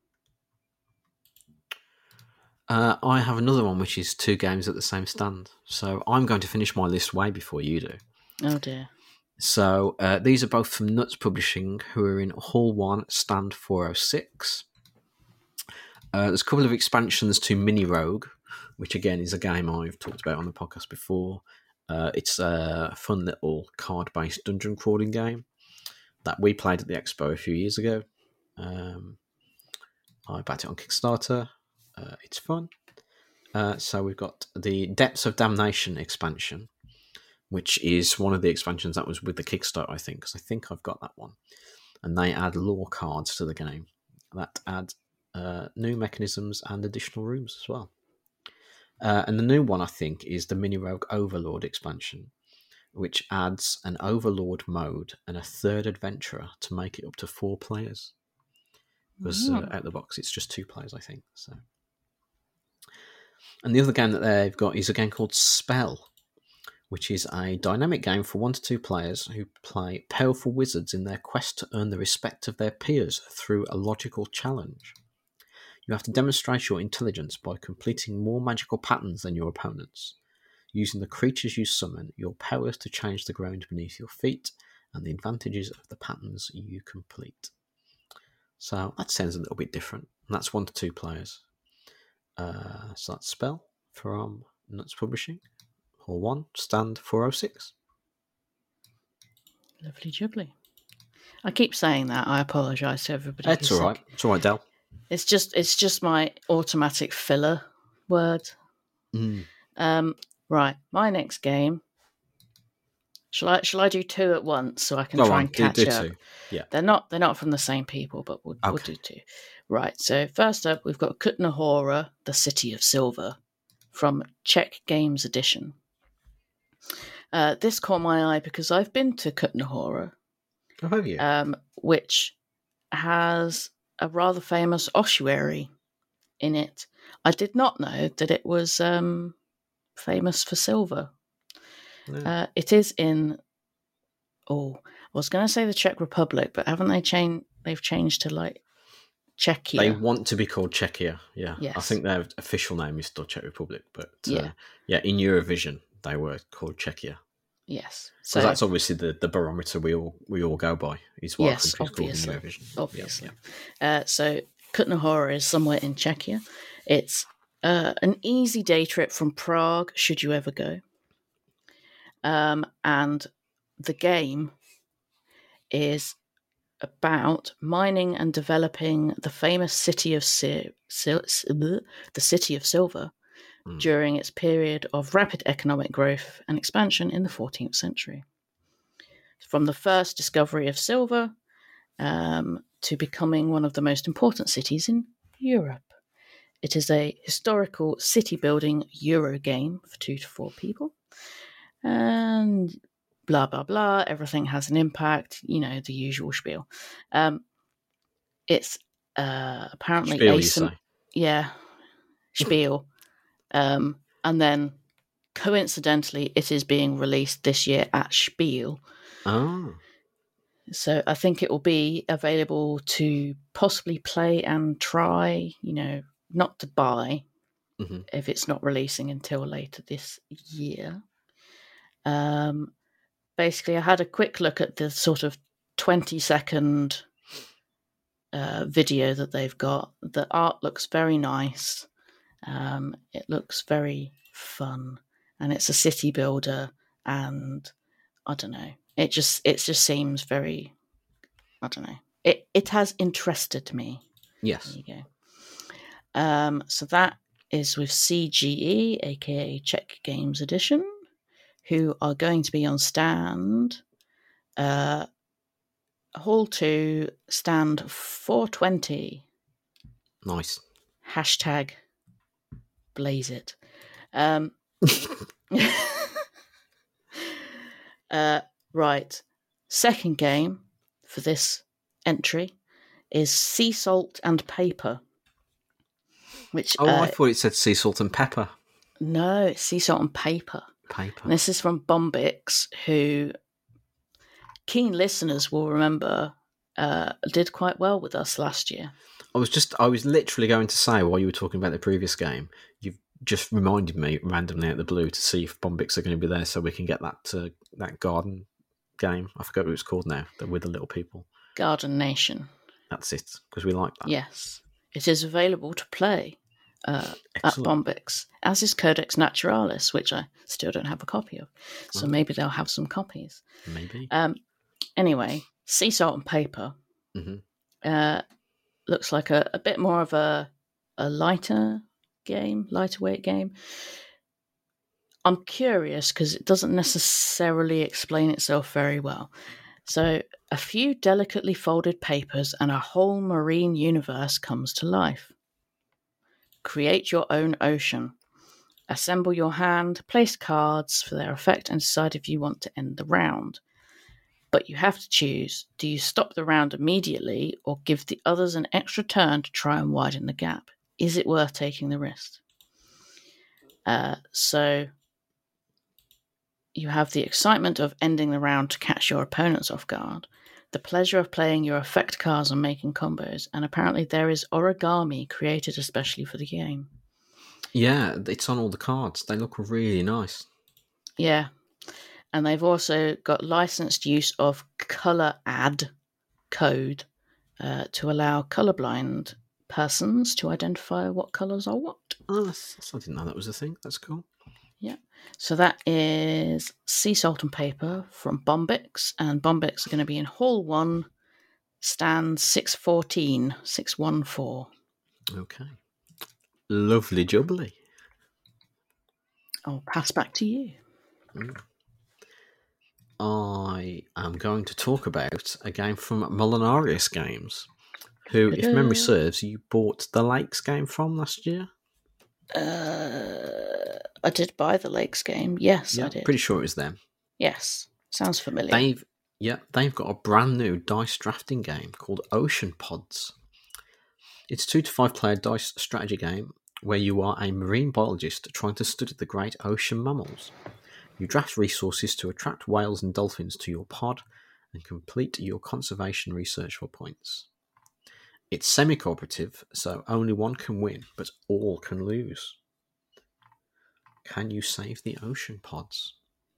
Uh, I have another one, which is two games at the same stand. So I'm going to finish my list way before you do. Oh dear. So uh, these are both from Nuts Publishing, who are in Hall one, stand four oh six. Uh, there's a couple of expansions to Mini Rogue, which again is a game I've talked about on the podcast before. Uh, it's a fun little card-based dungeon crawling game that we played at the expo a few years ago. Um, I backed it on Kickstarter. Uh, it's fun. Uh, so we've got the Depths of Damnation expansion, which is one of the expansions that was with the Kickstarter, I think, because I think I've got that one. And they add lore cards to the game that add uh, new mechanisms and additional rooms as well. Uh, and the new one, I think, is the Mini Rogue Overlord expansion, which adds an Overlord mode and a third adventurer to make it up to four players. Because uh, out of the box, it's just two players, I think. So. And the other game that they've got is a game called Spell, which is a dynamic game for one to two players who play powerful wizards in their quest to earn the respect of their peers through a logical challenge. You have to demonstrate your intelligence by completing more magical patterns than your opponents, using the creatures you summon, your powers to change the ground beneath your feet, and the advantages of the patterns you complete. So that sounds a little bit different. And that's one to two players. Uh, so that's Spell from Nuts Publishing. Hall one, stand four oh six. Lovely jubbly. I keep saying that. I apologise to everybody. It's all right. It's all right, Del. It's just it's just my automatic filler word. Mm. Um, right, my next game. Shall I shall I do two at once so I can Go try on, and catch do, do up? two. Yeah. They're not they're not from the same people, but we'll, Okay. we'll do two. Right. So first up, we've got Kutna-Hora, the City of Silver, from Czech Games Edition. Uh, this caught my eye because I've been to Kutna-Hora, Oh, have you? um, which has a rather famous ossuary in it. I did not know that it was um, famous for silver. No. Uh, it is in. Oh, I was going to say the Czech Republic, but haven't they changed? They've changed to like Czechia. They want to be called Czechia. Yeah, Yes. I think their official name is still Czech Republic, but uh, Yeah. yeah, in Eurovision they were called Czechia. Yes, So so that's obviously the, the barometer we all we all go by. Is what yes, a country's obviously, called in Eurovision. obviously. Yeah, Uh, so Kutna-Hora is somewhere in Czechia. It's uh, an easy day trip from Prague, should you ever go. Um, and the game is about mining and developing the famous city of Sil- Sil- Sil- the city of silver Mm. during its period of rapid economic growth and expansion in the fourteenth century. From the first discovery of silver um, to becoming one of the most important cities in Europe. It is a historical city building Euro game for two to four people. And blah, blah, blah. Everything has an impact. You know, the usual spiel. Um, it's uh, apparently Spiel, you asym- say? Yeah, spiel. um, and then, coincidentally, it is being released this year at Spiel. Oh. So I think it will be available to possibly play and try, you know, not to buy Mm-hmm. if it's not releasing until later this year. Um, basically, I had a quick look at the sort of twenty second uh, video that they've got. The art looks very nice. Um, it looks very fun, and it's a city builder, and I don't know. It just it just seems very, I don't know. It it has interested me. Yes. There you go. Um, so that is with C G E, aka Czech Games Edition, who are going to be on stand uh, Hall two, stand four twenty. Nice. Hashtag blaze it. Um, uh, right. Second game for this entry is Sea Salt and Paper. Which, oh, uh, I thought it said sea salt and pepper. No, it's Sea Salt and Paper. Paper. And this is from Bombix, who keen listeners will remember uh, did quite well with us last year. I was just, I was literally going to say while you were talking about the previous game, you've just reminded me randomly out of the blue to see if Bombix are going to be there so we can get that uh, that garden game. I forgot what it's called now, the with the little people. Garden Nation. That's it, because we like that. Yes. It is available to play uh, at Excellent. Bombix, as is Codex Naturalis, which I still don't have a copy of. So Oh. maybe they'll have some copies. Maybe. Um, anyway, Sea Salt and Paper Mm-hmm. uh, looks like a, a bit more of a, a lighter game, lighter weight game. I'm curious because it doesn't necessarily explain itself very well. So, a few delicately folded papers and a whole marine universe comes to life. Create your own ocean. Assemble your hand, place cards for their effect, and decide if you want to end the round. But you have to choose, do you stop the round immediately or give the others an extra turn to try and widen the gap? Is it worth taking the risk? Uh, so you have the excitement of ending the round to catch your opponents off guard, the pleasure of playing your effect cards and making combos, and apparently there is origami created especially for the game. Yeah, it's on all the cards. They look really nice. Yeah. And they've also got licensed use of color add code uh, to allow colorblind persons to identify what colors are what. Oh, that's, that's, I didn't know that was a thing. That's cool. Yeah. So that is Sea Salt and Paper from Bombix, and Bombix are going to be in Hall one, stand six fourteen, six one four. Okay. Lovely jubbly. I'll pass back to you. Mm. I am going to talk about a game from Molinarius Games, who, if memory serves, you bought the Lakes game from last year. Uh, I did buy the Lakes game. Yes, yeah, I did. Pretty sure it was them. Yes, sounds familiar. They've yeah, they've got a brand new dice drafting game called Ocean Pods. It's a two to five player dice strategy game where you are a marine biologist trying to study the great ocean mammals. You draft resources to attract whales and dolphins to your pod and complete your conservation research for points. It's semi-cooperative, so only one can win, but all can lose. Can you save the ocean pods?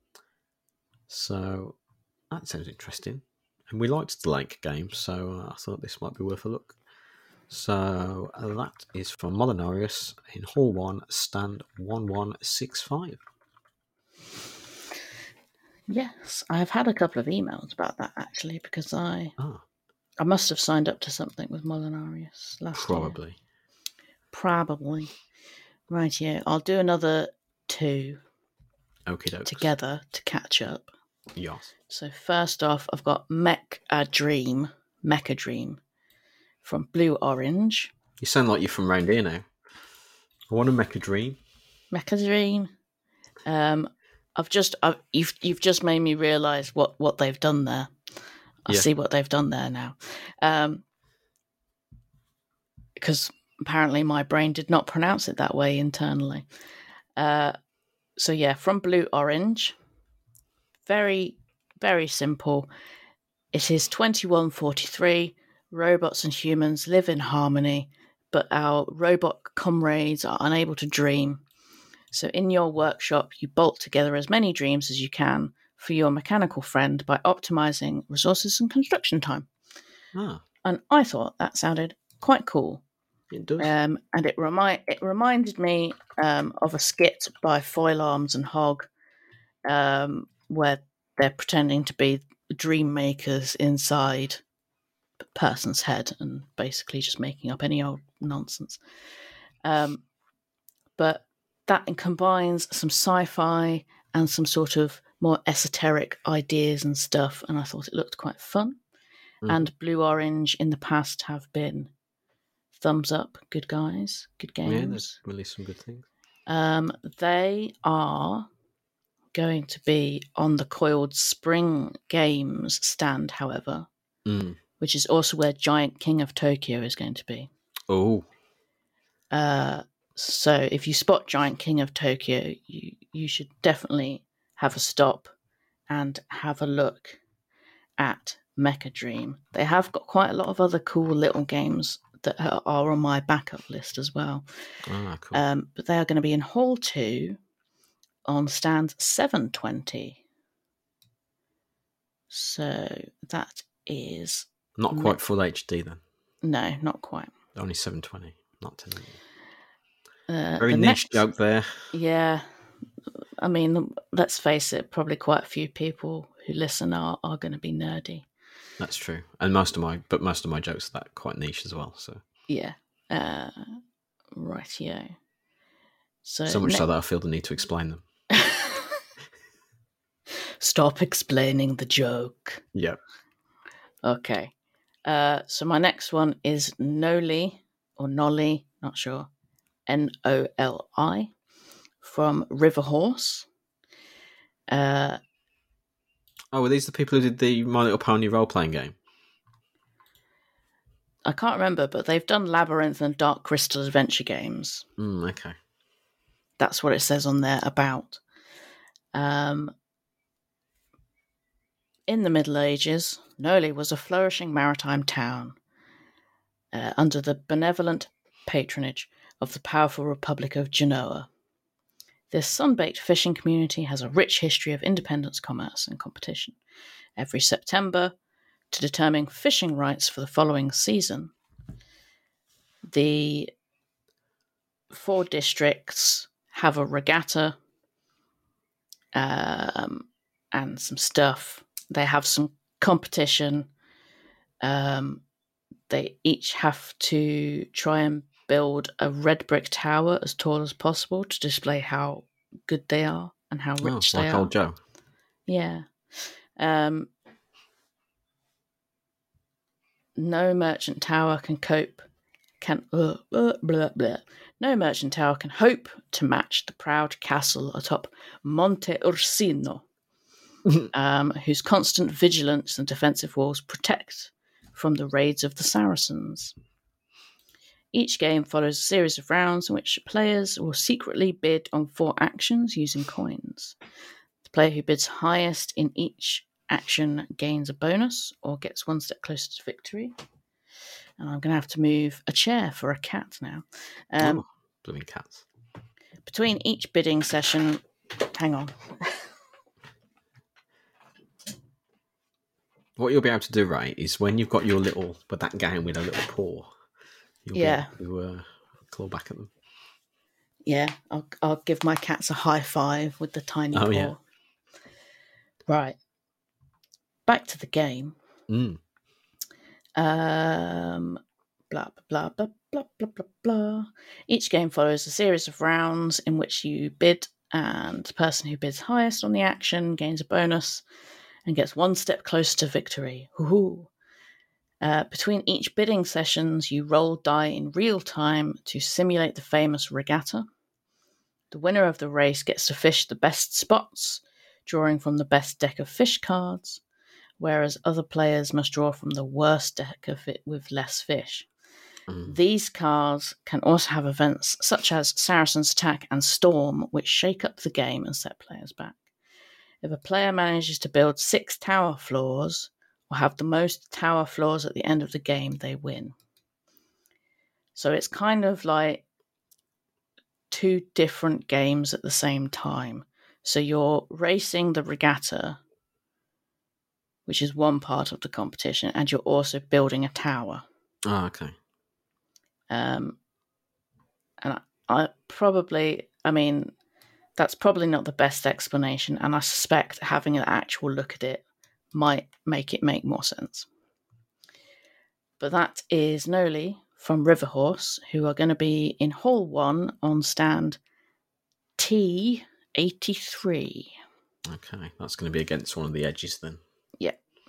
So that sounds interesting. And we liked the lake game, so uh, I thought this might be worth a look. So uh, that is from Molinarius in Hall one, stand one one six five. Yes, I've had a couple of emails about that actually, because I Ah, I must have signed up to something with Molinarius last probably. year. Probably. Right, yeah. I'll do another two Okie dokes. together to catch up. Yes. So first off, I've got Mech a Dream, Mecha Dream from Blue Orange. You sound like you're from round here now. I want to make a dream. Mecha Dream. Um, I've just I've, you've you've just made me realise what, what they've done there. I Yeah. see what they've done there now, um, because apparently my brain did not pronounce it that way internally. Uh, so yeah, from Blue Orange, very very simple. It is twenty-one forty-three. Robots and humans live in harmony, but our robot comrades are unable to dream. So in your workshop, you bolt together as many dreams as you can for your mechanical friend by optimizing resources and construction time. Ah, And I thought that sounded quite cool. it does. Um, and it, remi- it reminded me um, of a skit by Foil Arms and Hog, um, where they're pretending to be dream makers inside a person's head and basically just making up any old nonsense. Um, but that combines some sci-fi and some sort of more esoteric ideas and stuff, and I thought it looked quite fun. Mhm. And Blue Orange in the past have been thumbs up, good guys, good Yeah, they've games. released some good things. Um, they are going to be on the Coiled Spring Games stand, however, Mm. which is also where Giant King of Tokyo is going to be. Oh, Uh, so if you spot Giant King of Tokyo, you, you should definitely have a stop and have a look at Mecha Dream. They have got quite a lot of other cool little games that are on my backup list as well. ah, cool. Um, but they are going to be in Hall two on stand seven twenty. So that is... Not quite full H D then. No, not quite. Only seven twenty, not ten eighty. Uh, Very the niche next- joke there. Yeah. I mean, let's face it, probably quite a few people who listen are, are going to be nerdy. That's true, and most of my, but most of my jokes are that quite niche as well. So Yeah. Uh, rightio. So, so much ne- so that I feel the need to explain them. Stop explaining the joke. Yeah. Okay. Uh, so my next one is Noli, or Nolly, not sure. N O L I, from River Horse. Uh, Oh, were these the people who did the My Little Pony role-playing game? I can't remember, but they've done Labyrinth and Dark Crystal adventure games. Mm, okay. That's what it says on there about. Um, in the Middle Ages, Noli was a flourishing maritime town uh, under the benevolent patronage of the powerful Republic of Genoa. This sun-baked fishing community has a rich history of independence, commerce, and competition. Every September, to determine fishing rights for the following season, the four districts have a regatta um, and some stuff. They have some competition. Um, they each have to try and build a red brick tower as tall as possible to display how good they are and how rich Oh, they like are. old Joe. Yeah. Um, no merchant tower can cope. Can uh, uh, blah, blah. No merchant tower can hope to match the proud castle atop Monte Ursino, um, whose constant vigilance and defensive walls protect from the raids of the Saracens. Each game follows a series of rounds in which players will secretly bid on four actions using coins. The player who bids highest in each action gains a bonus or gets one step closer to victory. And I'm going to have to move a chair for a cat now. Um, oh, blooming cats. Between each bidding session... Hang on. What you'll be able to do, right, is when you've got your little, but that game with a little paw, you'll Yeah. be able to uh, claw back at them. Yeah, I'll, I'll give my cats a high five with the tiny Oh, paw. yeah. Right. Back to the game. Mm. Um, blah, blah, blah, blah, blah, blah, blah. Each game follows a series of rounds in which you bid, and the person who bids highest on the action gains a bonus and gets one step closer to victory. Woohoo! Uh, between each bidding sessions, you roll die in real time to simulate the famous regatta. The winner of the race gets to fish the best spots, drawing from the best deck of fish cards, whereas other players must draw from the worst deck of it with less fish. Mm. These cards can also have events such as Saracen's Attack and Storm, which shake up the game and set players back. If a player manages to build six tower floors, or have the most tower floors at the end of the game, they win. So it's kind of like two different games at the same time. So you're racing the regatta, which is one part of the competition, and you're also building a tower. Oh, okay. Um, and I, I probably, I mean, that's probably not the best explanation, and I suspect having an actual look at it might make it make more sense. But that is Noli from Riverhorse, who are going to be in Hall one on stand T eighty-three. Okay, that's going to be against one of the edges then. Yeah.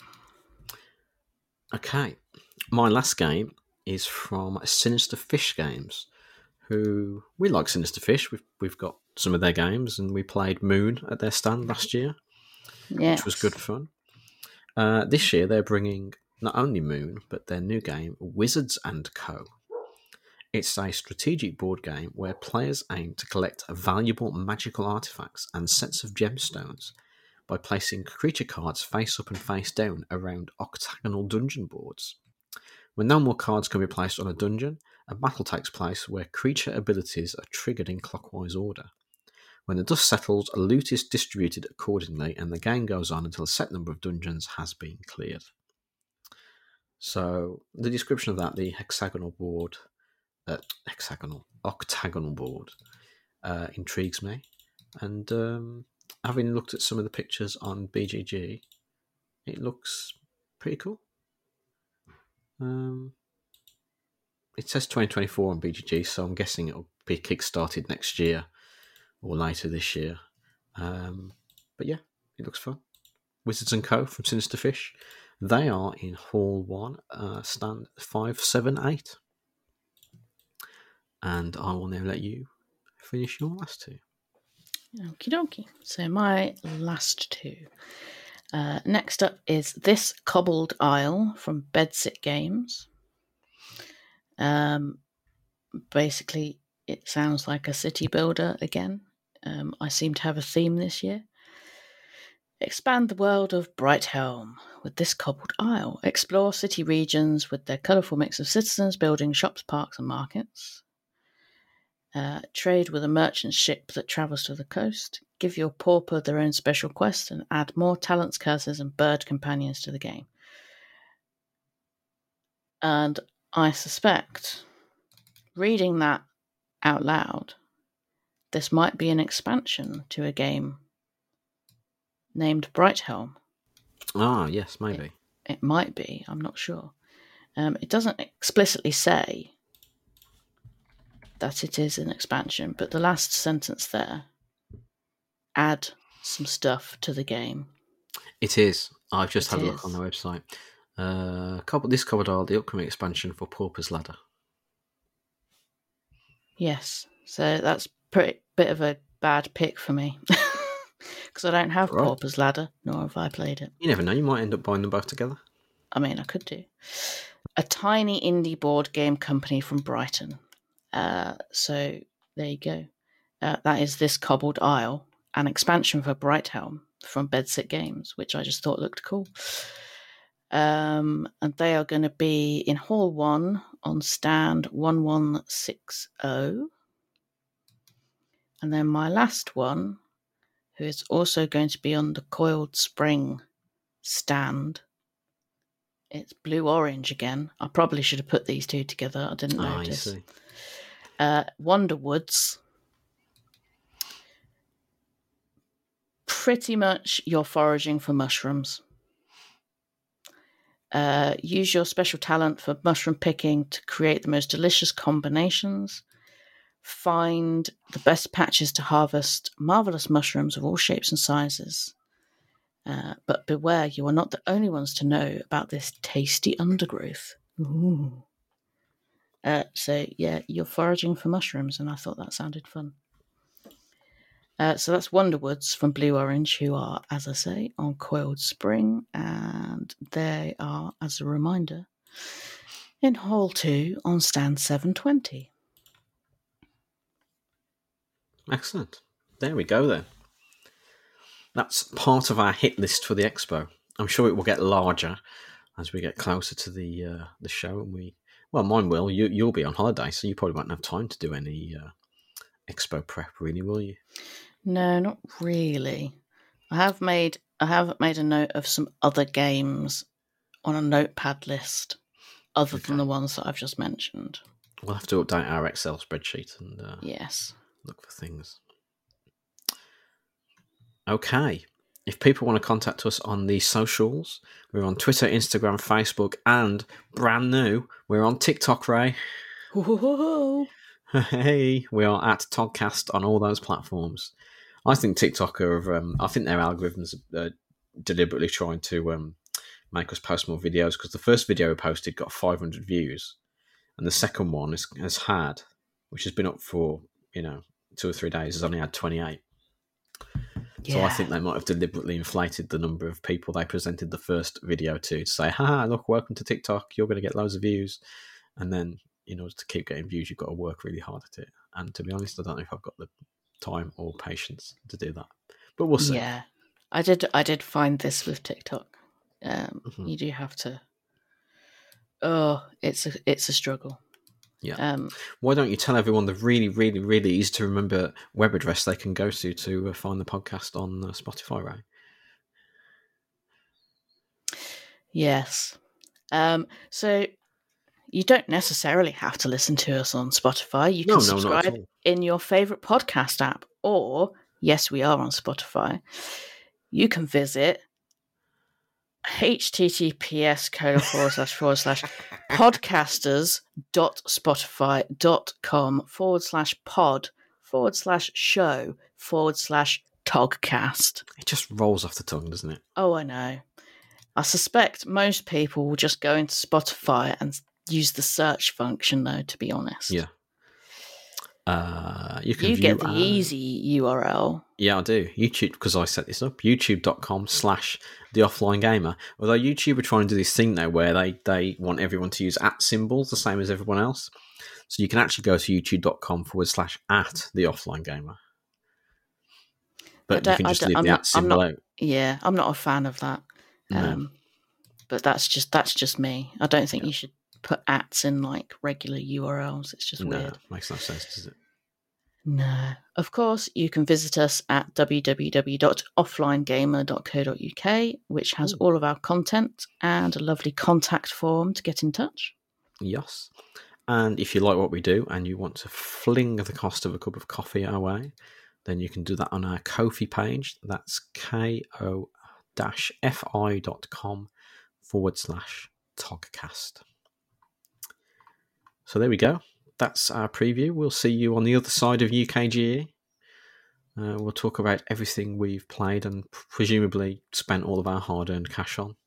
Okay, my last game is from Sinister Fish Games, who we like Sinister Fish. We've we've got some of their games, and we played Moon at their stand last year, Yes. which was good fun. Uh, this year they're bringing not only Moon, but their new game, Wizards and Co. It's a strategic board game where players aim to collect valuable magical artifacts and sets of gemstones by placing creature cards face up and face down around octagonal dungeon boards. When no more cards can be placed on a dungeon, a battle takes place where creature abilities are triggered in clockwise order. When the dust settles, loot is distributed accordingly, and the game goes on until a set number of dungeons has been cleared. So, the description of that, the hexagonal board, uh, hexagonal, octagonal board, uh, intrigues me. And um, having looked at some of the pictures on B G G, it looks pretty cool. Um, it says twenty twenty-four on B G G, so I'm guessing it'll be kickstarted next year or later this year. Um, but yeah, it looks fun. Wizards and Co. from Sinister Fish. They are in Hall one, uh, stand five seven eight. And I will now let you finish your last two. Okie dokie. So my last two. Uh, next up is This Cobbled Isle from Bedsit Games. Um, basically, it sounds like a city builder again. Um, I seem to have a theme this year. Expand the world of Brighthelm with This Cobbled Isle. Explore city regions with their colourful mix of citizens, buildings, shops, parks and markets. Uh, trade with a merchant ship that travels to the coast. Give your pauper their own special quest and add more talents, curses and bird companions to the game. And I suspect, reading that out loud, this might be an expansion to a game named Brighthelm. Ah, yes, maybe. It, it might be, I'm not sure. Um, it doesn't explicitly say that it is an expansion, but the last sentence there, add some stuff to the game. It is. I've just It had a is. look on the website. Uh, Cob- this Cobbled Isle, the upcoming expansion for Pauper's Ladder. Yes, so that's pretty bit of a bad pick for me because I don't have Right. Pauper's Ladder, nor have I played it. You never know, you might end up buying them both together. I mean, I could do. A tiny indie board game company from Brighton. Uh, so there you go. Uh, that is This Cobbled Isle, an expansion for Brighthelm from Bedsit Games, which I just thought looked cool. Um, and they are going to be in Hall one on stand one one six zero. And then my last one, who is also going to be on the Coiled Spring stand. It's blue-orange again. I probably should have put these two together. I didn't Ah, notice. I see. Uh, Wonderwoods. Pretty much you're foraging for mushrooms. Uh, use your special talent for mushroom picking to create the most delicious combinations. Find the best patches to harvest marvellous mushrooms of all shapes and sizes. Uh, but beware, you are not the only ones to know about this tasty undergrowth. Ooh. Uh, so, yeah, you're foraging for mushrooms, and I thought that sounded fun. Uh, so that's Wonderwoods from Blue Orange, who are, as I say, on Coiled Spring, and they are, as a reminder, in Hall two on stand seven twenty. Excellent. There we go then. That's part of our hit list for the expo. I'm sure it will get larger as we get closer to the uh, the show, and we well, mine will. You you'll be on holiday, so you probably won't have time to do any uh, expo prep, really, will you? No, not really. I have made I have made a note of some other games on a notepad list, other Okay. than the ones that I've just mentioned. We'll have to update our Excel spreadsheet and uh, Yes. look for things. Okay. If people want to contact us on the socials, we're on Twitter, Instagram, Facebook, and brand new, we're on TikTok, Ray. Whoa. Hey, we are at Toddcast on all those platforms. I think TikTok are, um, I think their algorithms are deliberately trying to um, make us post more videos, because the first video we posted got five hundred views, and the second one has, has had, which has been up for, you know, two or three days, has only had twenty-eight. Yeah. So I think they might have deliberately inflated the number of people they presented the first video to, to say, haha, look, welcome to TikTok, you're going to get loads of views. And then, in order to keep getting views, you've got to work really hard at it. And to be honest, I don't know if I've got the time or patience to do that. But we'll see. Yeah. I did I did find this with TikTok. Um, mm-hmm. You do have to... Oh, it's a, it's a struggle. Yeah. Um, Why don't you tell everyone the really, really, really easy to remember web address they can go to to uh, find the podcast on uh, Spotify, right? Yes. Um, so you don't necessarily have to listen to us on Spotify. You can No, no, not at subscribe all. in your favourite podcast app. Or, yes, we are on Spotify. You can visit https colon forward slash forward slash podcasters dot spotify dot com forward slash pod forward slash show forward slash togcast. It just rolls off the tongue, doesn't it? Oh, I know. I suspect most people will just go into Spotify and use the search function, though, to be honest. Yeah. Uh, you can you view get the our... easy U R L. Yeah, I do. YouTube, because I set this up, youtube.com slash the offline gamer. Although YouTube are trying to do this thing now where they, they want everyone to use at symbols the same as everyone else. So you can actually go to youtube.com forward slash at the offline gamer. But you can just leave I'm the not, at symbol I'm not, out. Yeah, I'm not a fan of that. No. Um, but that's just that's just me. I don't think Yeah. you should put ats in like regular U R Ls. It's just No, weird. makes no sense, does it? No. Of course, you can visit us at w w w dot offline gamer dot co dot u k, which has Ooh. all of our content and a lovely contact form to get in touch. Yes. And if you like what we do and you want to fling the cost of a cup of coffee our way, then you can do that on our Ko-fi page. That's ko-fi.com forward slash Togcast. So there we go. That's our preview. We'll see you on the other side of U K G E. Uh, we'll talk about everything we've played and presumably spent all of our hard-earned cash on.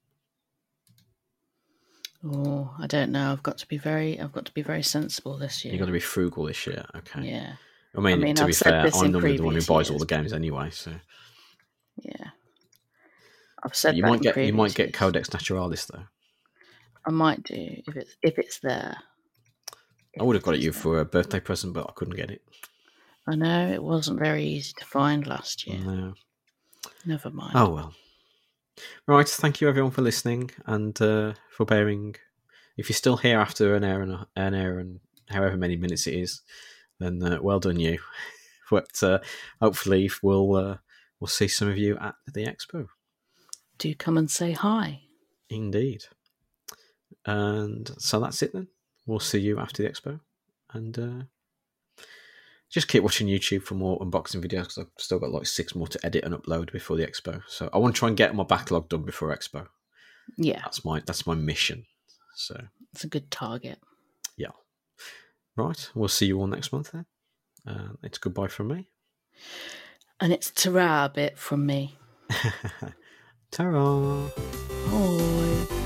Oh, I don't know. I've got to be very, I've got to be very sensible this year. You've got to be frugal this year, okay? Yeah. I mean, I mean to I've be said fair, this I'm in normally the one who previous buys all years. the games anyway, so Yeah. I've said you that might in get you might previous get years. Codex Naturalis though. I might do if it's if it's there. I would have got it If you it's there. for a birthday present, but I couldn't get it. I know it wasn't very easy to find last year. No. Never mind. Oh well. Right, thank you everyone for listening and uh, for bearing. If you're still here after an hour and a, an hour and however many minutes it is, then uh, well done you. But uh, hopefully we'll uh, we'll see some of you at the expo. Do come and say hi. Indeed. And so that's it then. We'll see you after the expo, and uh, just keep watching YouTube for more unboxing videos because I've still got like six more to edit and upload before the expo. So I want to try and get my backlog done before expo. Yeah, That's my that's my mission. So it's a good target. yeah. Right. We'll see you all next month then. Uh, it's goodbye from me. And it's ta-ra bit from me. Ta-ra! Bye.